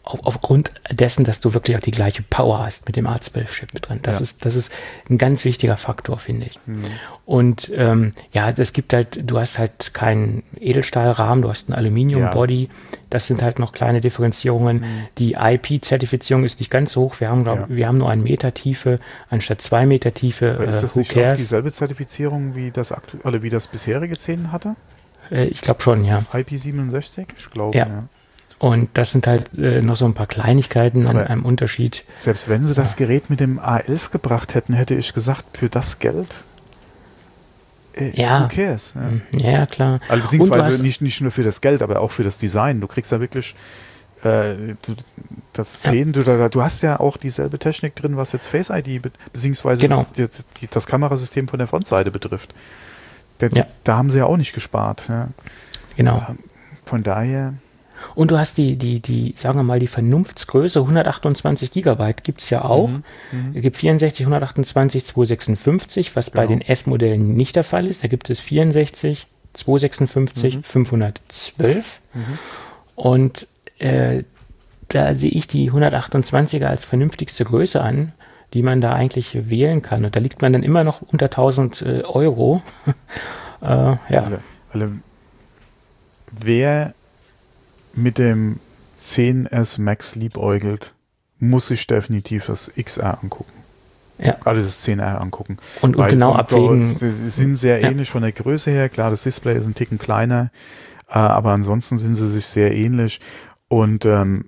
auf, aufgrund dessen, dass du wirklich auch die gleiche Power hast mit dem A zwölf Chip mit drin. Das ja. ist, das ist ein ganz wichtiger Faktor, finde ich. Mhm. Und ähm, ja, es gibt halt, du hast halt keinen Edelstahlrahmen, du hast einen Aluminium-Body. Ja. Das sind halt noch kleine Differenzierungen. Mhm. Die I P-Zertifizierung ist nicht ganz so hoch. Wir haben, glaub, ja. wir haben nur einen Meter Tiefe anstatt zwei Meter Tiefe. Aber ist das äh, nicht auch dieselbe Zertifizierung, wie das aktu- oder wie das bisherige zehn hatte? Äh, ich glaube schon, ja. I P siebenundsechzig? Ich glaube, ja. ja. Und das sind halt äh, noch so ein paar Kleinigkeiten an einem Unterschied. Selbst wenn sie das Gerät mit dem A elf gebracht hätten, hätte ich gesagt, für das Geld, äh, ja. who cares? Ja, ja klar. Also beziehungsweise nicht, nicht nur für das Geld, aber auch für das Design. Du kriegst da wirklich äh, du, das zehn, ja. du, du hast ja auch dieselbe Technik drin, was jetzt Face I D be- beziehungsweise genau. das, die, das Kamerasystem von der Frontseite betrifft. Der, ja. Da haben sie ja auch nicht gespart. Ja. Genau. Von daher... Und du hast die, die, die, sagen wir mal, die Vernunftsgröße, hundertachtundzwanzig Gigabyte gibt es ja auch. Mhm, es gibt vierundsechzig, hundertachtundzwanzig, zweihundertsechsundfünfzig, was genau. bei den S-Modellen nicht der Fall ist. Da gibt es vierundsechzig, zweihundertsechsundfünfzig, mhm. fünfhundertzwölf. Mhm. Und äh, da sehe ich die hundertachtundzwanziger als vernünftigste Größe an, die man da eigentlich wählen kann. Und da liegt man dann immer noch unter tausend äh, Euro. äh, ja. Alle, alle, wer mit dem zehn S Max liebäugelt, muss sich definitiv das X R angucken. Ja. Also das zehn R angucken. Und, und genau abwägen. Sie sind sehr ähnlich ja. von der Größe her. Klar, das Display ist ein Ticken kleiner, äh, aber ansonsten sind sie sich sehr ähnlich. Und ähm,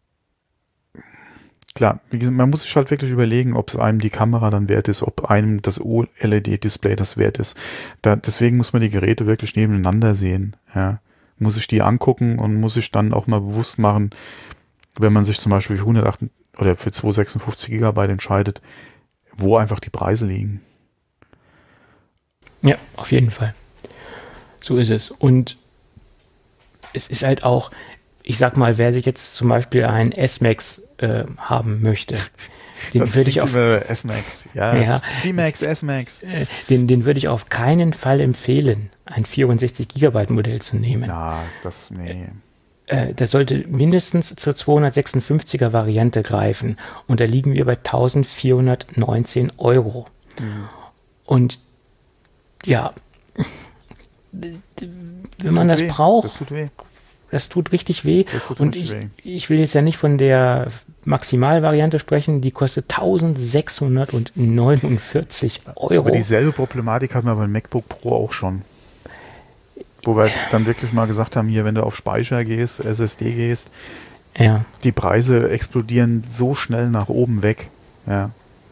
klar, wie gesagt, man muss sich halt wirklich überlegen, ob es einem die Kamera dann wert ist, ob einem das O L E D-Display das wert ist. Da, deswegen muss man die Geräte wirklich nebeneinander sehen. Ja. Muss ich die angucken und muss ich dann auch mal bewusst machen, wenn man sich zum Beispiel für hundertacht oder für zweihundertsechsundfünfzig Gigabyte entscheidet, wo einfach die Preise liegen. Ja, auf jeden Fall. So ist es. Und es ist halt auch, ich sag mal, wer sich jetzt zum Beispiel ein S-Max äh, haben möchte, den das würde ich auf S-Max, ja, ja C-Max, S-Max. Äh, den, den würde ich auf keinen Fall empfehlen, ein vierundsechzig Gigabyte Modell zu nehmen. Na, das, nee. Äh, das sollte mindestens zur zweihundertsechsundfünfziger Variante greifen. Und da liegen wir bei eintausendvierhundertneunzehn Euro. Mhm. Und ja, wenn man tut das weh. braucht, das tut weh. Das tut richtig weh. Das tut und richtig ich, weh. ich will jetzt ja nicht von der Maximalvariante sprechen, die kostet eintausendsechshundertneunundvierzig Euro. Aber dieselbe Problematik hatten wir beim MacBook Pro auch schon. Wo wir dann wirklich mal gesagt haben, hier, wenn du auf Speicher gehst, S S D gehst, ja. die Preise explodieren so schnell nach oben weg. Ja.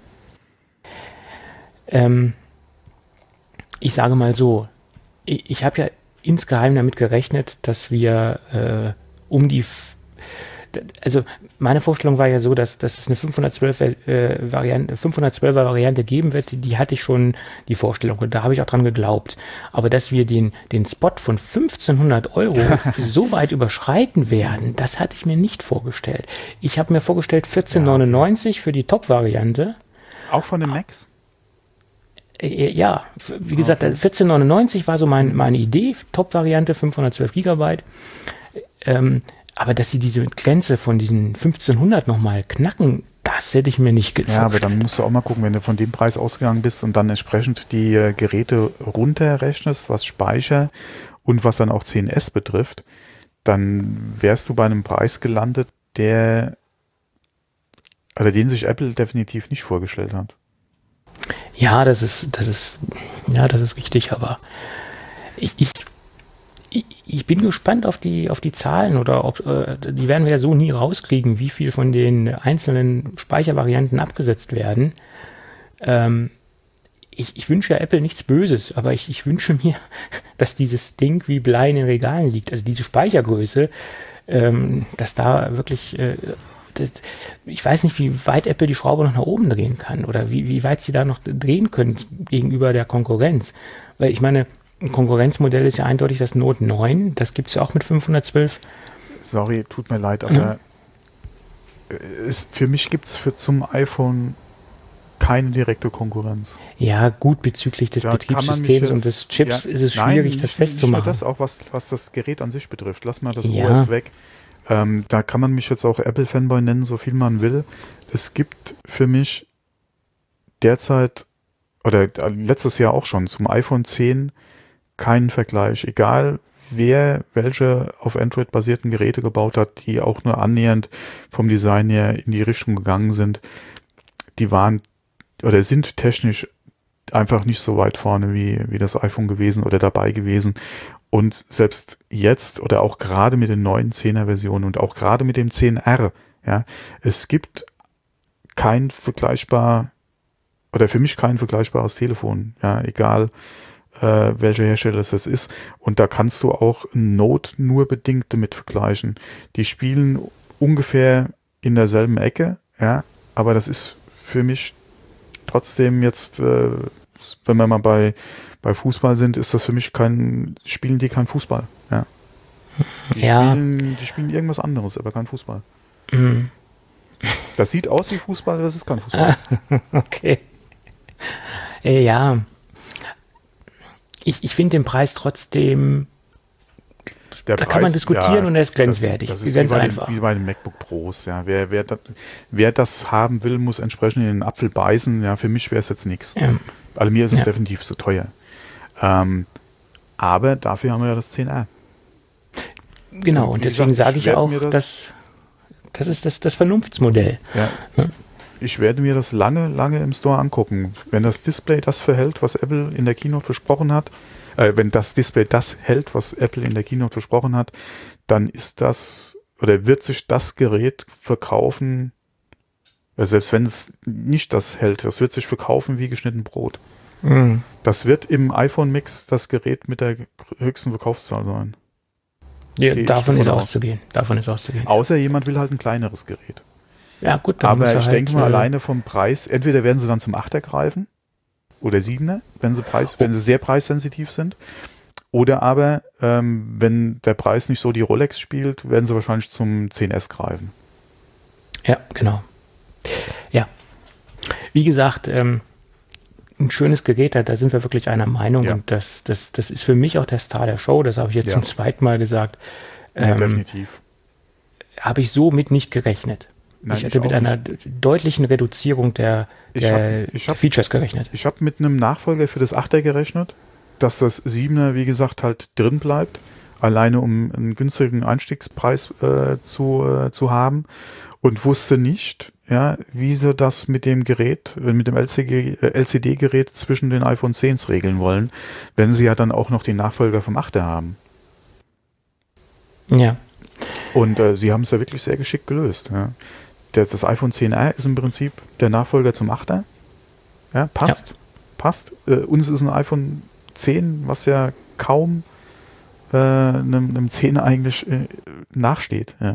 Ähm, ich sage mal so, ich, ich habe ja insgeheim damit gerechnet, dass wir äh, um die, F- also meine Vorstellung war ja so, dass, dass es eine fünfhundertzwölfer äh, Variante, fünfhundertzwölfer Variante geben wird, die, die hatte ich schon die Vorstellung und da habe ich auch dran geglaubt. Aber dass wir den, den Spot von fünfzehnhundert Euro so weit überschreiten werden, das hatte ich mir nicht vorgestellt. Ich habe mir vorgestellt vierzehn neunundneunzig für die Top-Variante. Auch von den Macs? Ja, wie gesagt, okay. vierzehn neunundneunzig war so mein, meine Idee, Top-Variante, fünfhundertzwölf Gigabyte. Ähm, aber dass sie diese Grenze von diesen fünfzehnhundert nochmal knacken, das hätte ich mir nicht vorgestellt. Ja, aber dann musst du auch mal gucken, wenn du von dem Preis ausgegangen bist und dann entsprechend die äh, Geräte runterrechnest, was Speicher und was dann auch zehn S betrifft, dann wärst du bei einem Preis gelandet, der, also den sich Apple definitiv nicht vorgestellt hat. Ja, das ist, das ist, ja, das ist richtig, aber ich, ich, ich bin gespannt auf die, auf die Zahlen oder ob, äh, die werden wir ja so nie rauskriegen, wie viel von den einzelnen Speichervarianten abgesetzt werden. Ähm, ich, ich wünsche ja Apple nichts Böses, aber ich, ich wünsche mir, dass dieses Ding wie Blei in den Regalen liegt, also diese Speichergröße, ähm, dass da wirklich, äh, Das, ich weiß nicht, wie weit Apple die Schraube noch nach oben drehen kann oder wie, wie weit sie da noch drehen können gegenüber der Konkurrenz. Weil ich meine, ein Konkurrenzmodell ist ja eindeutig das Note neun, das gibt es ja auch mit fünfhundertzwölf. Sorry, tut mir leid, aber mhm. es, für mich gibt es zum iPhone keine direkte Konkurrenz. Ja, gut, bezüglich des ja, Betriebssystems und des Chips ja, ist es schwierig, nein, das festzumachen. Nicht nur das, auch was, was das Gerät an sich betrifft. Lass mal das ja. O S weg. Ähm, da kann man mich jetzt auch Apple-Fanboy nennen, so viel man will. Es gibt für mich derzeit, oder letztes Jahr auch schon, zum iPhone zehn keinen Vergleich. Egal, wer welche auf Android basierten Geräte gebaut hat, die auch nur annähernd vom Design her in die Richtung gegangen sind, die waren oder sind technisch einfach nicht so weit vorne wie, wie das iPhone gewesen oder dabei gewesen. Und selbst jetzt oder auch gerade mit den neuen zehner Versionen und auch gerade mit dem zehn R, ja, es gibt kein vergleichbar oder für mich kein vergleichbares Telefon, ja, egal äh, welcher Hersteller es ist. Und da kannst du auch Note nur bedingt damit vergleichen. Die spielen ungefähr in derselben Ecke, ja, aber das ist für mich trotzdem jetzt, äh, wenn wir mal bei bei Fußball sind, ist das für mich kein, spielen die kein Fußball, ja. Die, ja. Spielen, die spielen irgendwas anderes, aber kein Fußball. Mhm. Das sieht aus wie Fußball, aber es ist kein Fußball. Okay. Äh, ja. Ich, ich finde den Preis trotzdem, Der da Preis, kann man diskutieren ja, und er ist grenzwertig. Das ist, das ist ganz wie, bei einfach. den, wie bei den MacBook Pros, ja. Wer, wer, das, wer das haben will, muss entsprechend in den Apfel beißen. Ja, für mich wäre es jetzt nichts. Ja. Also mir ist es Ja. definitiv zu teuer. Ähm, aber dafür haben wir ja das zehn R. Genau, Und und wie deswegen gesagt, sage ich ich ja werd auch, mir das- dass das ist das, das Vernunftsmodell. Ja. Ja. Ich werde mir das lange, lange im Store angucken. Wenn das Display das verhält, was Apple in der Keynote versprochen hat, äh, wenn das Display das hält, was Apple in der Keynote versprochen hat, dann ist das, oder wird sich das Gerät verkaufen, äh, selbst wenn es nicht das hält, das wird sich verkaufen wie geschnitten Brot. Mhm. Das wird im iPhone Mix das Gerät mit der höchsten Verkaufszahl sein. Ja, Gehe ich davon davon ist aus. auszugehen. Davon ist auszugehen. Außer jemand will halt ein kleineres Gerät. Ja, gut, dann Aber muss er ich halt, denke mal, äh, alleine vom Preis, entweder werden sie dann zum Achter greifen oder Siebener, wenn sie Preis, wenn sie sehr preissensitiv sind. Oder aber, ähm, wenn der Preis nicht so die Rolex spielt, werden sie wahrscheinlich zum zehn S greifen. Ja, genau. Ja. Wie gesagt, ähm, ein schönes Gerät, da, da sind wir wirklich einer Meinung Ja. und das, das, das ist für mich auch der Star der Show, das habe ich jetzt Ja. zum zweiten Mal gesagt. Ja, Ähm, definitiv. habe ich so mit nicht gerechnet. Nein, ich ich hatte mit auch einer deutlichen Reduzierung der, Ich der, hab- ich der hab- Features gerechnet. Ich habe mit einem Nachfolger für das Achter gerechnet, dass das Siebener, wie gesagt, halt drin bleibt, alleine um einen günstigen Einstiegspreis äh, zu, äh, zu haben und wusste nicht, ja, wie sie das mit dem Gerät, äh, mit dem L C G, äh, L C D-Gerät zwischen den iPhone zehns regeln wollen, wenn sie ja dann auch noch den Nachfolger vom Achter haben. Ja. Und äh, sie haben es ja wirklich sehr geschickt gelöst. Ja. Der, das iPhone zehn R ist im Prinzip der Nachfolger zum Achter. Ja, passt. Ja. Passt. Äh, uns ist ein iPhone zehn, was ja kaum äh, einem, einem zehn eigentlich äh, nachsteht. Ja.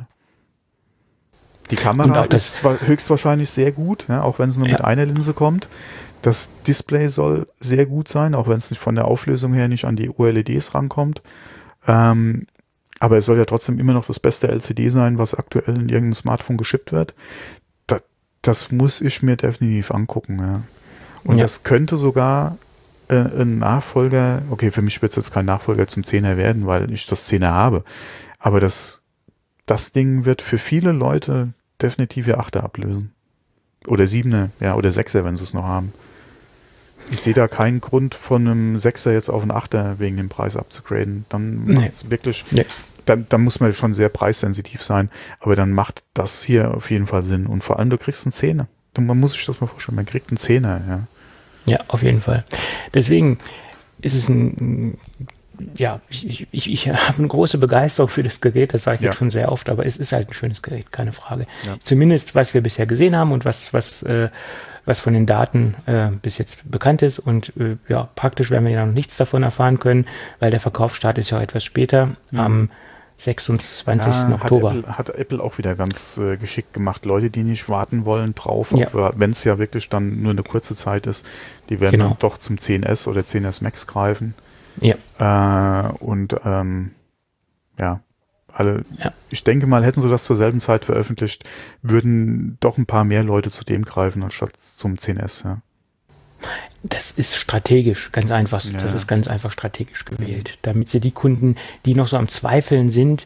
Die Und Kamera auch das- ist wa- höchstwahrscheinlich sehr gut, ja, auch wenn es nur Ja. mit einer Linse kommt. Das Display soll sehr gut sein, auch wenn es nicht von der Auflösung her nicht an die O L E Ds rankommt. Ähm, aber es soll ja trotzdem immer noch das beste L C D sein, was aktuell in irgendeinem Smartphone geschippt wird. Das, das muss ich mir definitiv angucken. Ja. Und Ja. das könnte sogar äh, ein Nachfolger, okay, für mich wird es jetzt kein Nachfolger zum zehner werden, weil ich das zehner habe. Aber das, das Ding wird für viele Leute definitiv ihr Achter ablösen. Oder Siebener, ja, oder Sechser, wenn sie es noch haben. Ich sehe da keinen Grund von einem Sechser jetzt auf einen Achter wegen dem Preis abzugraden. Dann Nee. macht's wirklich, Nee. dann, dann muss man schon sehr preissensitiv sein. Aber dann macht das hier auf jeden Fall Sinn. Und vor allem, du kriegst einen Zehner. Man muss sich das mal vorstellen, man kriegt einen Zehner, ja. Ja, auf jeden Fall. Deswegen ist es ein, ja, ich, ich, ich habe eine große Begeisterung für das Gerät, das sage ich Ja. jetzt schon sehr oft, aber es ist halt ein schönes Gerät, keine Frage. Ja. Zumindest, was wir bisher gesehen haben und was, was, äh, was von den Daten äh, bis jetzt bekannt ist. Und äh, ja, praktisch werden wir ja noch nichts davon erfahren können, weil der Verkaufsstart ist ja etwas später, Mhm. am sechsundzwanzigsten Ja, Oktober. Hat Apple, hat Apple auch wieder ganz äh, geschickt gemacht. Leute, die nicht warten wollen drauf, Ja. wenn es ja wirklich dann nur eine kurze Zeit ist, die werden Genau. dann doch zum zehn S oder zehn S Max greifen. Ja, Äh, und ähm, ja, alle, Ja. ich denke mal, hätten sie das zur selben Zeit veröffentlicht, würden doch ein paar mehr Leute zu dem greifen, anstatt zum zehn S, ja. das ist strategisch, ganz einfach. Ja. Das ist ganz einfach strategisch gewählt, damit sie die Kunden, die noch so am Zweifeln sind,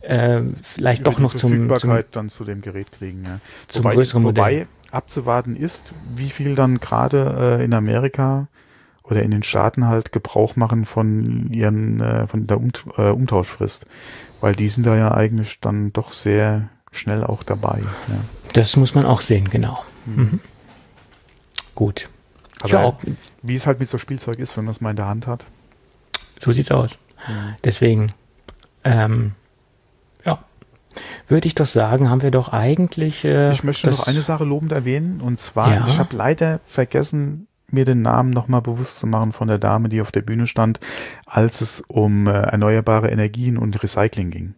äh, vielleicht doch noch zum, Verfügbarkeit zum dann zu dem Gerät kriegen. Ja. Zum wobei, größeren Modell. Wobei abzuwarten ist, wie viel dann gerade äh, in Amerika oder in den Staaten halt Gebrauch machen von ihren äh, von der um, äh, Umtauschfrist, weil die sind da ja eigentlich dann doch sehr schnell auch dabei. Ja. Das muss man auch sehen, genau. Mhm. Mhm. Gut. Aber ja, wie es halt mit so Spielzeug ist, wenn man es mal in der Hand hat. So sieht's aus. Mhm. Deswegen, ähm, ja, würde ich doch sagen, haben wir doch eigentlich... Äh, ich möchte noch eine Sache lobend erwähnen, und zwar, ja. ich habe leider vergessen, mir den Namen nochmal bewusst zu machen von der Dame, die auf der Bühne stand, als es um äh, erneuerbare Energien und Recycling ging.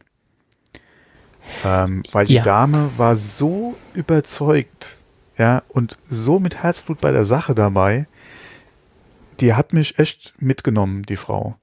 Ähm, weil die ja. Dame war so überzeugt, ja, und so mit Herzblut bei der Sache dabei, die hat mich echt mitgenommen, die Frau.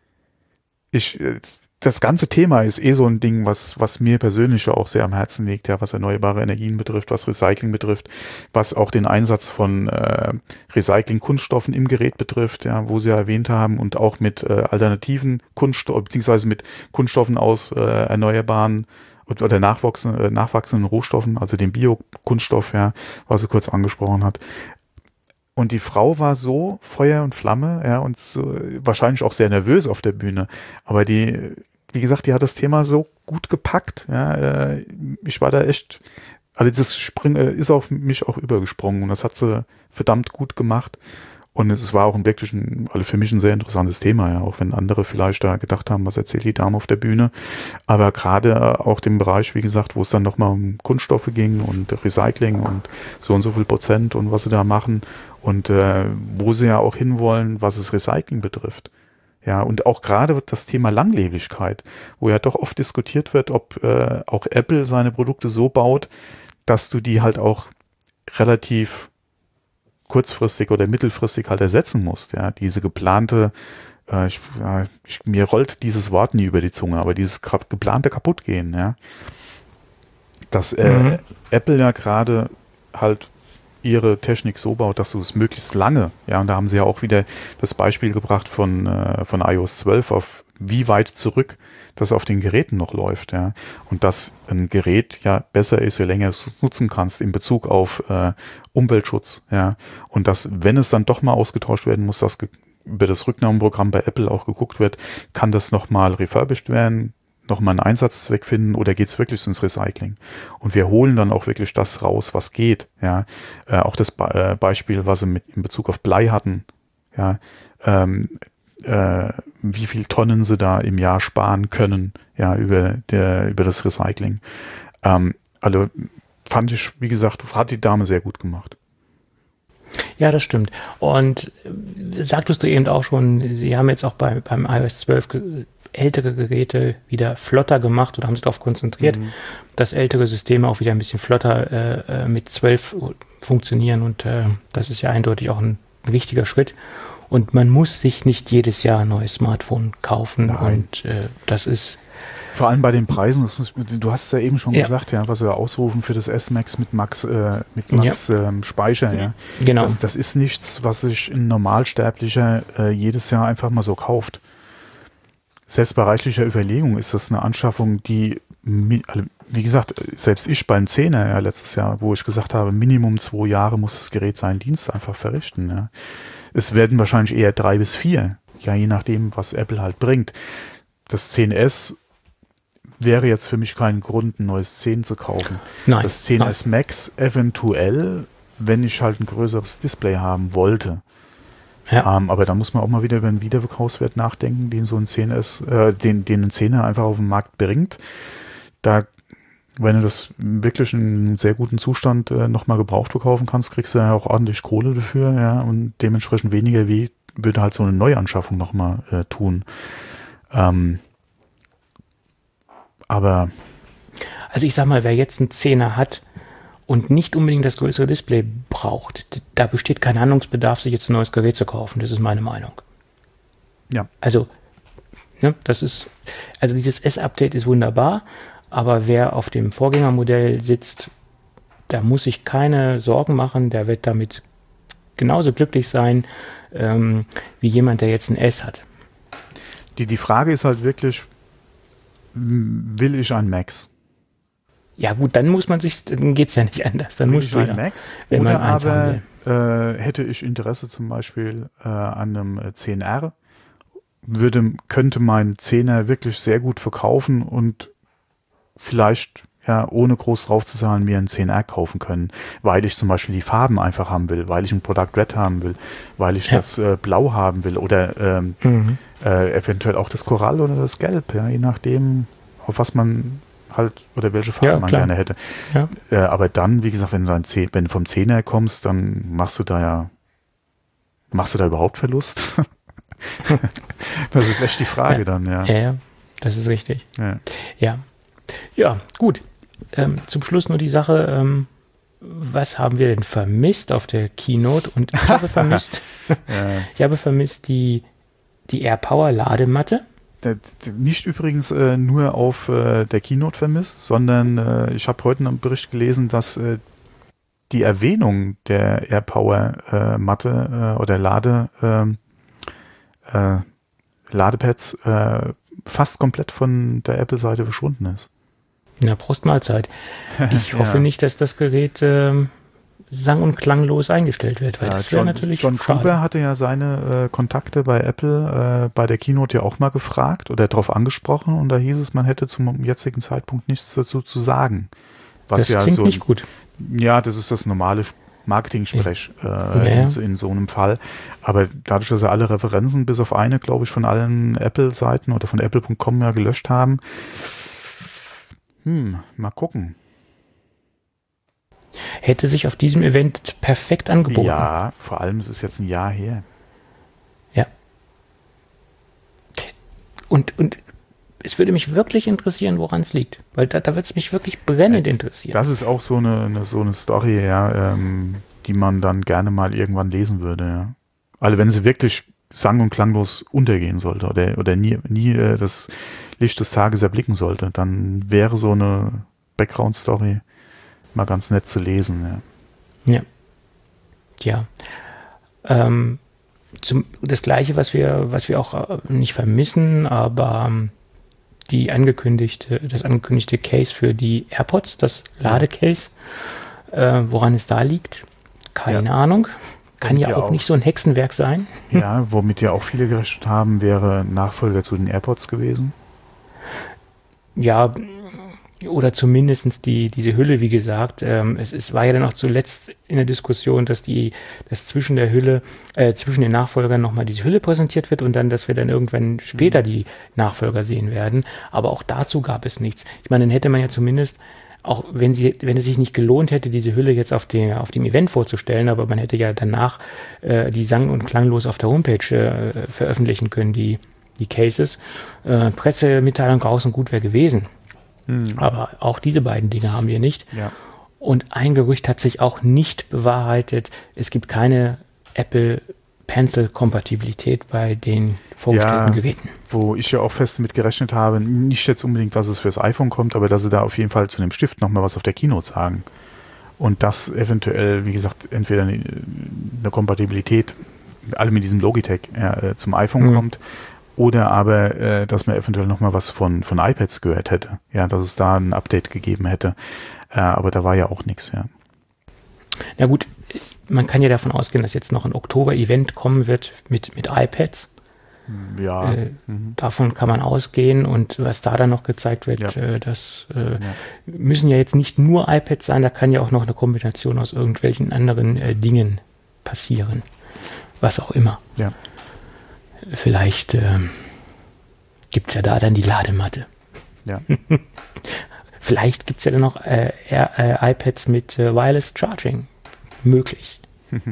Ich, das ganze Thema ist eh so ein Ding, was, was mir persönlich auch sehr am Herzen liegt, ja, was erneuerbare Energien betrifft, was Recycling betrifft, was auch den Einsatz von äh, Recycling-Kunststoffen im Gerät betrifft, ja, wo Sie ja erwähnt haben, und auch mit äh, alternativen Kunststoffen, beziehungsweise mit Kunststoffen aus äh, erneuerbaren oder nachwachsenden, nachwachsenden Rohstoffen, also dem Biokunststoff, ja, was sie kurz angesprochen hat. Und die Frau war so Feuer und Flamme, ja, und so, wahrscheinlich auch sehr nervös auf der Bühne. Aber die, wie gesagt, die hat das Thema so gut gepackt, ja, ich war da echt, also das Spring, ist auf mich auch übergesprungen, und das hat sie verdammt gut gemacht. Und es war auch ein wirklich, ein, also für mich ein sehr interessantes Thema, ja, auch wenn andere vielleicht da gedacht haben, was erzählt die Dame auf der Bühne. Aber gerade auch dem Bereich, wie gesagt, wo es dann nochmal um Kunststoffe ging und Recycling und so und so viel Prozent und was sie da machen und äh, wo sie ja auch hinwollen, was es Recycling betrifft. Ja, und auch gerade das Thema Langlebigkeit, wo ja doch oft diskutiert wird, ob äh, auch Apple seine Produkte so baut, dass du die halt auch relativ kurzfristig oder mittelfristig halt ersetzen musst, ja, diese geplante, äh, ich, ja, ich, mir rollt dieses Wort nie über die Zunge, aber dieses geplante Kaputtgehen, ja, dass äh, mhm. Apple ja gerade halt ihre Technik so baut, dass du es möglichst lange, ja, und da haben sie ja auch wieder das Beispiel gebracht von, äh, von i O S zwölf, auf wie weit zurück das auf den Geräten noch läuft, ja, und dass ein Gerät ja besser ist, je länger du es nutzen kannst in Bezug auf äh, Umweltschutz, ja, und dass, wenn es dann doch mal ausgetauscht werden muss, dass ge- über das Rücknahmeprogramm bei Apple auch geguckt wird, kann das nochmal refurbished werden, nochmal einen Einsatzzweck finden, oder geht es wirklich ins Recycling? Und wir holen dann auch wirklich das raus, was geht, ja, äh, auch das Be- äh, Beispiel, was sie mit in Bezug auf Blei hatten, ja, ähm, äh, wie viel Tonnen sie da im Jahr sparen können, ja, über der, über das Recycling. Ähm, also fand ich, wie gesagt, hat die Dame sehr gut gemacht. Ja, das stimmt. Und äh, sagtest du eben auch schon, Sie haben jetzt auch bei, beim i O S zwölf ge- ältere Geräte wieder flotter gemacht oder haben sich darauf konzentriert, mhm. dass ältere Systeme auch wieder ein bisschen flotter äh, mit zwölf funktionieren, und äh, das ist ja eindeutig auch ein wichtiger Schritt. Und man muss sich nicht jedes Jahr ein neues Smartphone kaufen. Nein. Und äh, das ist... Vor allem bei den Preisen, das muss, du hast es ja eben schon ja. gesagt, ja, was sie da ausrufen für das S-Max mit Max, äh, mit Max ja. ähm, Speicher. Ja. Genau. Das, das ist nichts, was sich ein Normalsterblicher äh, jedes Jahr einfach mal so kauft. Selbst bei reichlicher Überlegung ist das eine Anschaffung, die, wie gesagt, selbst ich beim Zehner ja, letztes Jahr, wo ich gesagt habe, Minimum zwei Jahre muss das Gerät seinen Dienst einfach verrichten. Ja. Es werden wahrscheinlich eher drei bis vier, ja, je nachdem, was Apple halt bringt. Das zehn S wäre jetzt für mich kein Grund, ein neues zehn zu kaufen. Nein, das zehn S nein. Max eventuell, wenn ich halt ein größeres Display haben wollte. Ja. Ähm, aber da muss man auch mal wieder über einen Wiederverkaufswert nachdenken, den so ein zehn S, äh, den, den ein zehner einfach auf den Markt bringt. Da, wenn du das wirklich in einem sehr guten Zustand äh, nochmal gebraucht verkaufen kannst, kriegst du ja auch ordentlich Kohle dafür, ja, und dementsprechend weniger wie würde halt so eine Neuanschaffung nochmal äh, tun. Ähm, aber also ich sag mal, wer jetzt einen Zehner hat und nicht unbedingt das größere Display braucht, da besteht kein Handlungsbedarf, sich jetzt ein neues Gerät zu kaufen. Das ist meine Meinung. Ja. Also, ne, das ist, also dieses S-Update ist wunderbar, aber wer auf dem Vorgängermodell sitzt, da muss sich keine Sorgen machen, der wird damit genauso glücklich sein, ähm, wie jemand, der jetzt ein S hat. Die, die Frage ist halt wirklich, will ich ein Max. Ja gut, dann muss man sich, dann geht's ja nicht anders. Dann will musst ich du ein ja, Max, wenn oder man eins haben aber will. äh, hätte ich Interesse zum Beispiel äh, an einem zehn R, würde, könnte mein zehner wirklich sehr gut verkaufen und vielleicht ja ohne groß drauf zu zahlen mir einen zehn R kaufen können, weil ich zum Beispiel die Farben einfach haben will, weil ich ein Product Red haben will, weil ich ja. das äh, Blau haben will oder ähm, mhm. äh, eventuell auch das Korall oder das Gelb, ja, je nachdem, auf was man halt oder welche Farbe ja, man klar. gerne hätte. Ja. Äh, aber dann, wie gesagt, wenn du dann zehn, wenn du vom zehner kommst, dann machst du da ja machst du da überhaupt Verlust? Das ist echt die Frage ja. dann, ja. Ja, ja, das ist richtig. Ja, ja, ja gut. Ähm, zum Schluss nur die Sache, ähm, was haben wir denn vermisst auf der Keynote? Und ich habe vermisst, ja. ich habe vermisst die, die AirPower Ladematte. Nicht übrigens äh, nur auf äh, der Keynote vermisst, sondern äh, ich habe heute einen Bericht gelesen, dass äh, die Erwähnung der AirPower äh, Matte äh, oder Lade äh, äh, Ladepads äh, fast komplett von der Apple-Seite verschwunden ist. Na, Prost Mahlzeit. Ich hoffe ja. nicht, dass das Gerät ähm, sang- und klanglos eingestellt wird, weil ja, das wäre natürlich John schade. Gruber hatte ja seine äh, Kontakte bei Apple äh, bei der Keynote ja auch mal gefragt oder darauf angesprochen und da hieß es, man hätte zum jetzigen Zeitpunkt nichts dazu zu sagen. Was das ja klingt so, nicht gut. Ja, das ist das normale Marketing-Sprech äh, ja. in, so, in so einem Fall. Aber dadurch, dass sie alle Referenzen bis auf eine, glaube ich, von allen Apple-Seiten oder von apple punkt com ja gelöscht haben, hm, mal gucken. Hätte sich auf diesem Event perfekt angeboten. Ja, vor allem, es ist jetzt ein Jahr her. Ja. Und, und es würde mich wirklich interessieren, woran es liegt. Weil da, da wird es mich wirklich brennend ja, interessieren. Das ist auch so eine, eine, so eine Story, ja, ähm, die man dann gerne mal irgendwann lesen würde. Ja. Also wenn sie wirklich sang- und klanglos untergehen sollte oder, oder nie, nie äh, das Licht des Tages erblicken sollte, dann wäre so eine Background-Story mal ganz nett zu lesen. Ja. Ja. ja. Ähm, zum, das Gleiche, was wir, was wir auch nicht vermissen, aber ähm, die angekündigte, das angekündigte Case für die AirPods, das Ladecase, äh, woran es da liegt, keine ja. Ahnung. Kann ja auch, auch nicht so ein Hexenwerk sein. Ja, womit ja auch viele gerechnet haben, wäre Nachfolger zu den AirPods gewesen. Ja, oder zumindest die, diese Hülle, wie gesagt. Ähm, es, es war ja dann auch zuletzt in der Diskussion, dass die, dass zwischen der Hülle, äh, zwischen den Nachfolgern nochmal diese Hülle präsentiert wird und dann, dass wir dann irgendwann später die Nachfolger sehen werden. Aber auch dazu gab es nichts. Ich meine, dann hätte man ja zumindest, auch wenn sie, wenn es sich nicht gelohnt hätte, diese Hülle jetzt auf dem, auf dem Event vorzustellen, aber man hätte ja danach äh, die sang- und klanglos auf der Homepage äh, veröffentlichen können, die, die Cases. Äh, Pressemitteilung raus und gut wäre gewesen. Aber auch diese beiden Dinge haben wir nicht. Ja. Und ein Gerücht hat sich auch nicht bewahrheitet. Es gibt keine Apple Pencil-Kompatibilität bei den vorgestellten ja, Geräten. Wo ich ja auch fest mit gerechnet habe, nicht jetzt unbedingt, dass es fürs iPhone kommt, aber dass sie da auf jeden Fall zu dem Stift nochmal was auf der Keynote sagen. Und das eventuell, wie gesagt, entweder eine, eine Kompatibilität, alle mit diesem Logitech äh, zum iPhone mhm. kommt, oder aber, äh, dass man eventuell nochmal was von, von iPads gehört hätte. Ja, dass es da ein Update gegeben hätte. Äh, aber da war ja auch nichts, ja. Na gut, man kann ja davon ausgehen, dass jetzt noch ein Oktober-Event kommen wird mit, mit iPads. Ja. Äh, mhm. Davon kann man ausgehen. Und was da dann noch gezeigt wird, ja. äh, das äh, ja. müssen ja jetzt nicht nur iPads sein, da kann ja auch noch eine Kombination aus irgendwelchen anderen äh, Dingen passieren. Was auch immer. Ja. Vielleicht äh, gibt es ja da dann die Ladematte. Ja. Vielleicht gibt es ja dann noch äh, äh, iPads mit äh, Wireless Charging. Möglich.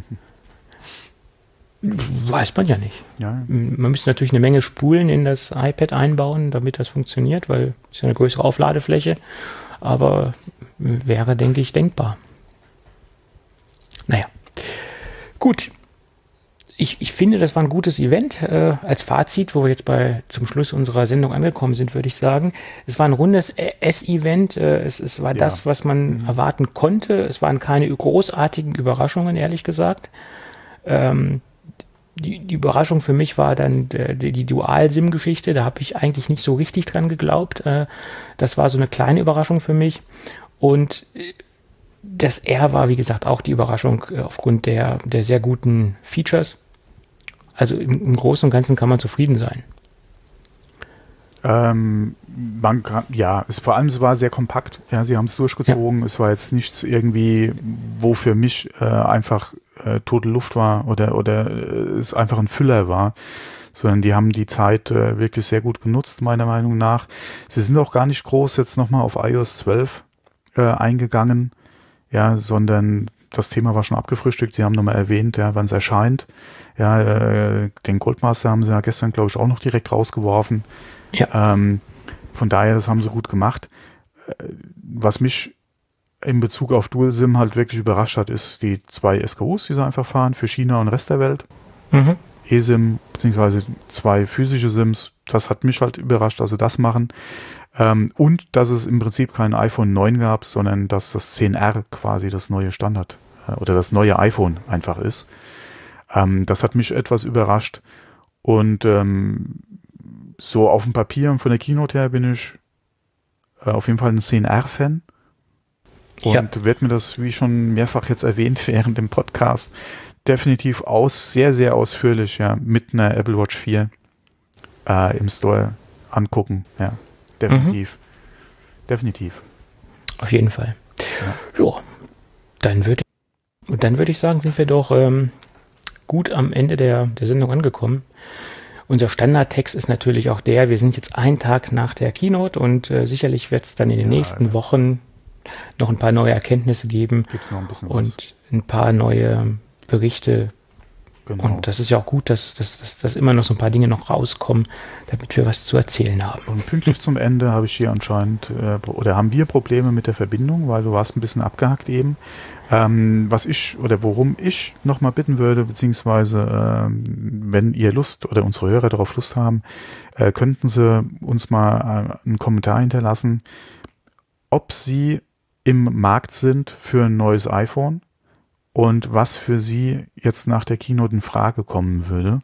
Weiß man ja nicht. Ja. Man müsste natürlich eine Menge Spulen in das iPad einbauen, damit das funktioniert, weil es ja eine größere Aufladefläche. Aber wäre, denke ich, denkbar. Naja. Gut. Ich, ich finde, das war ein gutes Event. Äh, als Fazit, wo wir jetzt bei zum Schluss unserer Sendung angekommen sind, würde ich sagen, es war ein rundes S-Event. Äh, es, es war ja. das, was man mhm. erwarten konnte. Es waren keine großartigen Überraschungen, ehrlich gesagt. Ähm, die, die Überraschung für mich war dann die, die Dual-SIM-Geschichte. Da habe ich eigentlich nicht so richtig dran geglaubt. Äh, das war so eine kleine Überraschung für mich. Und das R war, wie gesagt, auch die Überraschung äh, aufgrund der, der sehr guten Features. Also im, im Großen und Ganzen kann man zufrieden sein. Ähm, man kann, ja, es, vor allem es war sehr kompakt. Ja, sie haben es durchgezogen. Ja. Es war jetzt nichts irgendwie, wo für mich äh, einfach äh, tote Luft war oder oder äh, es einfach ein Füller war, sondern die haben die Zeit äh, wirklich sehr gut genutzt, meiner Meinung nach. Sie sind auch gar nicht groß jetzt nochmal auf i O S zwölf äh, eingegangen, ja, sondern das Thema war schon abgefrühstückt. Sie haben nochmal erwähnt, ja, wann es erscheint. Ja, äh, den Goldmaster haben sie ja gestern, glaube ich, auch noch direkt rausgeworfen. Ja. Ähm, von daher, das haben sie gut gemacht. Was mich in Bezug auf Dual-SIM halt wirklich überrascht hat, ist die zwei S K Us, die sie einfach fahren für China und Rest der Welt. Mhm. eSIM, beziehungsweise zwei physische SIMs. Das hat mich halt überrascht, dass sie das machen. Ähm, und dass es im Prinzip kein iPhone neun gab, sondern dass das zehn R quasi das neue Standard äh, oder das neue iPhone einfach ist. Ähm, das hat mich etwas überrascht. Und ähm, so auf dem Papier und von der Keynote her bin ich äh, auf jeden Fall ein zehn R-Fan. Und ja. werde mir das, wie schon mehrfach jetzt erwähnt, während dem Podcast definitiv aus, sehr, sehr ausführlich, ja, mit einer Apple Watch vier äh, im Store angucken. Ja, definitiv. Mhm. Definitiv. Auf jeden Fall. Ja. Jo, dann würde dann würd ich sagen, sind wir doch ähm, gut am Ende der, der Sendung angekommen. Unser Standardtext ist natürlich auch der, wir sind jetzt einen Tag nach der Keynote und äh, sicherlich wird es dann in den ja, nächsten ja. Wochen noch ein paar neue Erkenntnisse geben. Gibt's noch ein bisschen und was. ein paar neue Berichte. Genau. Und das ist ja auch gut, dass, dass, dass, dass immer noch so ein paar Dinge noch rauskommen, damit wir was zu erzählen haben. Und pünktlich zum Ende habe ich hier anscheinend, äh, oder haben wir Probleme mit der Verbindung, weil du warst ein bisschen abgehackt eben. Ähm, was ich, oder worum ich nochmal bitten würde, beziehungsweise ähm, wenn ihr Lust oder unsere Hörer darauf Lust haben, äh, könnten sie uns mal äh, einen Kommentar hinterlassen, ob sie im Markt sind für ein neues iPhone und was für sie jetzt nach der Keynote in Frage kommen würde.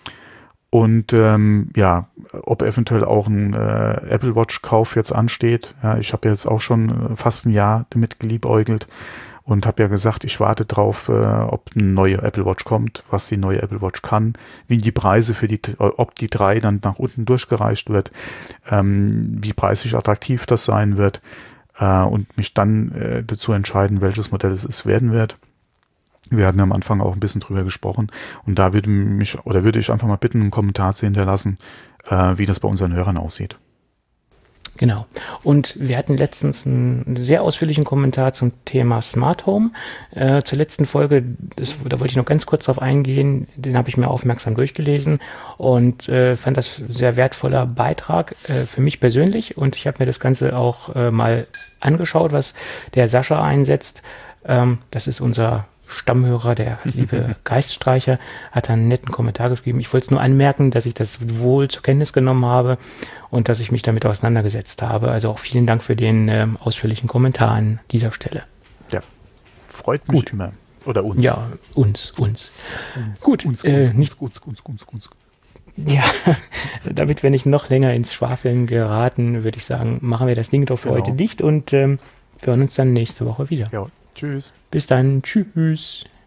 Und ähm, ja, ob eventuell auch ein äh, Apple Watch Kauf jetzt ansteht. Ja, ich habe jetzt auch schon fast ein Jahr damit geliebäugelt und habe ja gesagt, ich warte drauf, äh, ob eine neue Apple Watch kommt, was die neue Apple Watch kann, wie die Preise für die, ob die drei dann nach unten durchgereicht wird, ähm, wie preislich attraktiv das sein wird äh, und mich dann äh, dazu entscheiden, welches Modell es ist, werden wird. Wir hatten am Anfang auch ein bisschen drüber gesprochen und da würde mich oder würde ich einfach mal bitten, einen Kommentar zu hinterlassen, äh, wie das bei unseren Hörern aussieht. Genau. Und wir hatten letztens einen sehr ausführlichen Kommentar zum Thema Smart Home. Äh, zur letzten Folge, das, da wollte ich noch ganz kurz drauf eingehen, den habe ich mir aufmerksam durchgelesen und äh, fand das sehr wertvoller Beitrag äh, für mich persönlich. Und ich habe mir das Ganze auch äh, mal angeschaut, was der Sascha einsetzt. Ähm, das ist unser Stammhörer, der liebe Geiststreicher, hat einen netten Kommentar geschrieben. Ich wollte es nur anmerken, dass ich das wohl zur Kenntnis genommen habe und dass ich mich damit auseinandergesetzt habe. Also auch vielen Dank für den ähm, ausführlichen Kommentar an dieser Stelle. Ja, freut mich Gut. immer. Oder uns. Ja, uns, uns. uns Gut. Uns, äh, uns, nicht, uns, uns, uns, uns. Ja, damit wir nicht noch länger ins Schwafeln geraten, würde ich sagen, machen wir das Ding doch für genau. heute dicht und ähm, wir hören uns dann nächste Woche wieder. Ja. Tschüss. Bis dann. Tschüss.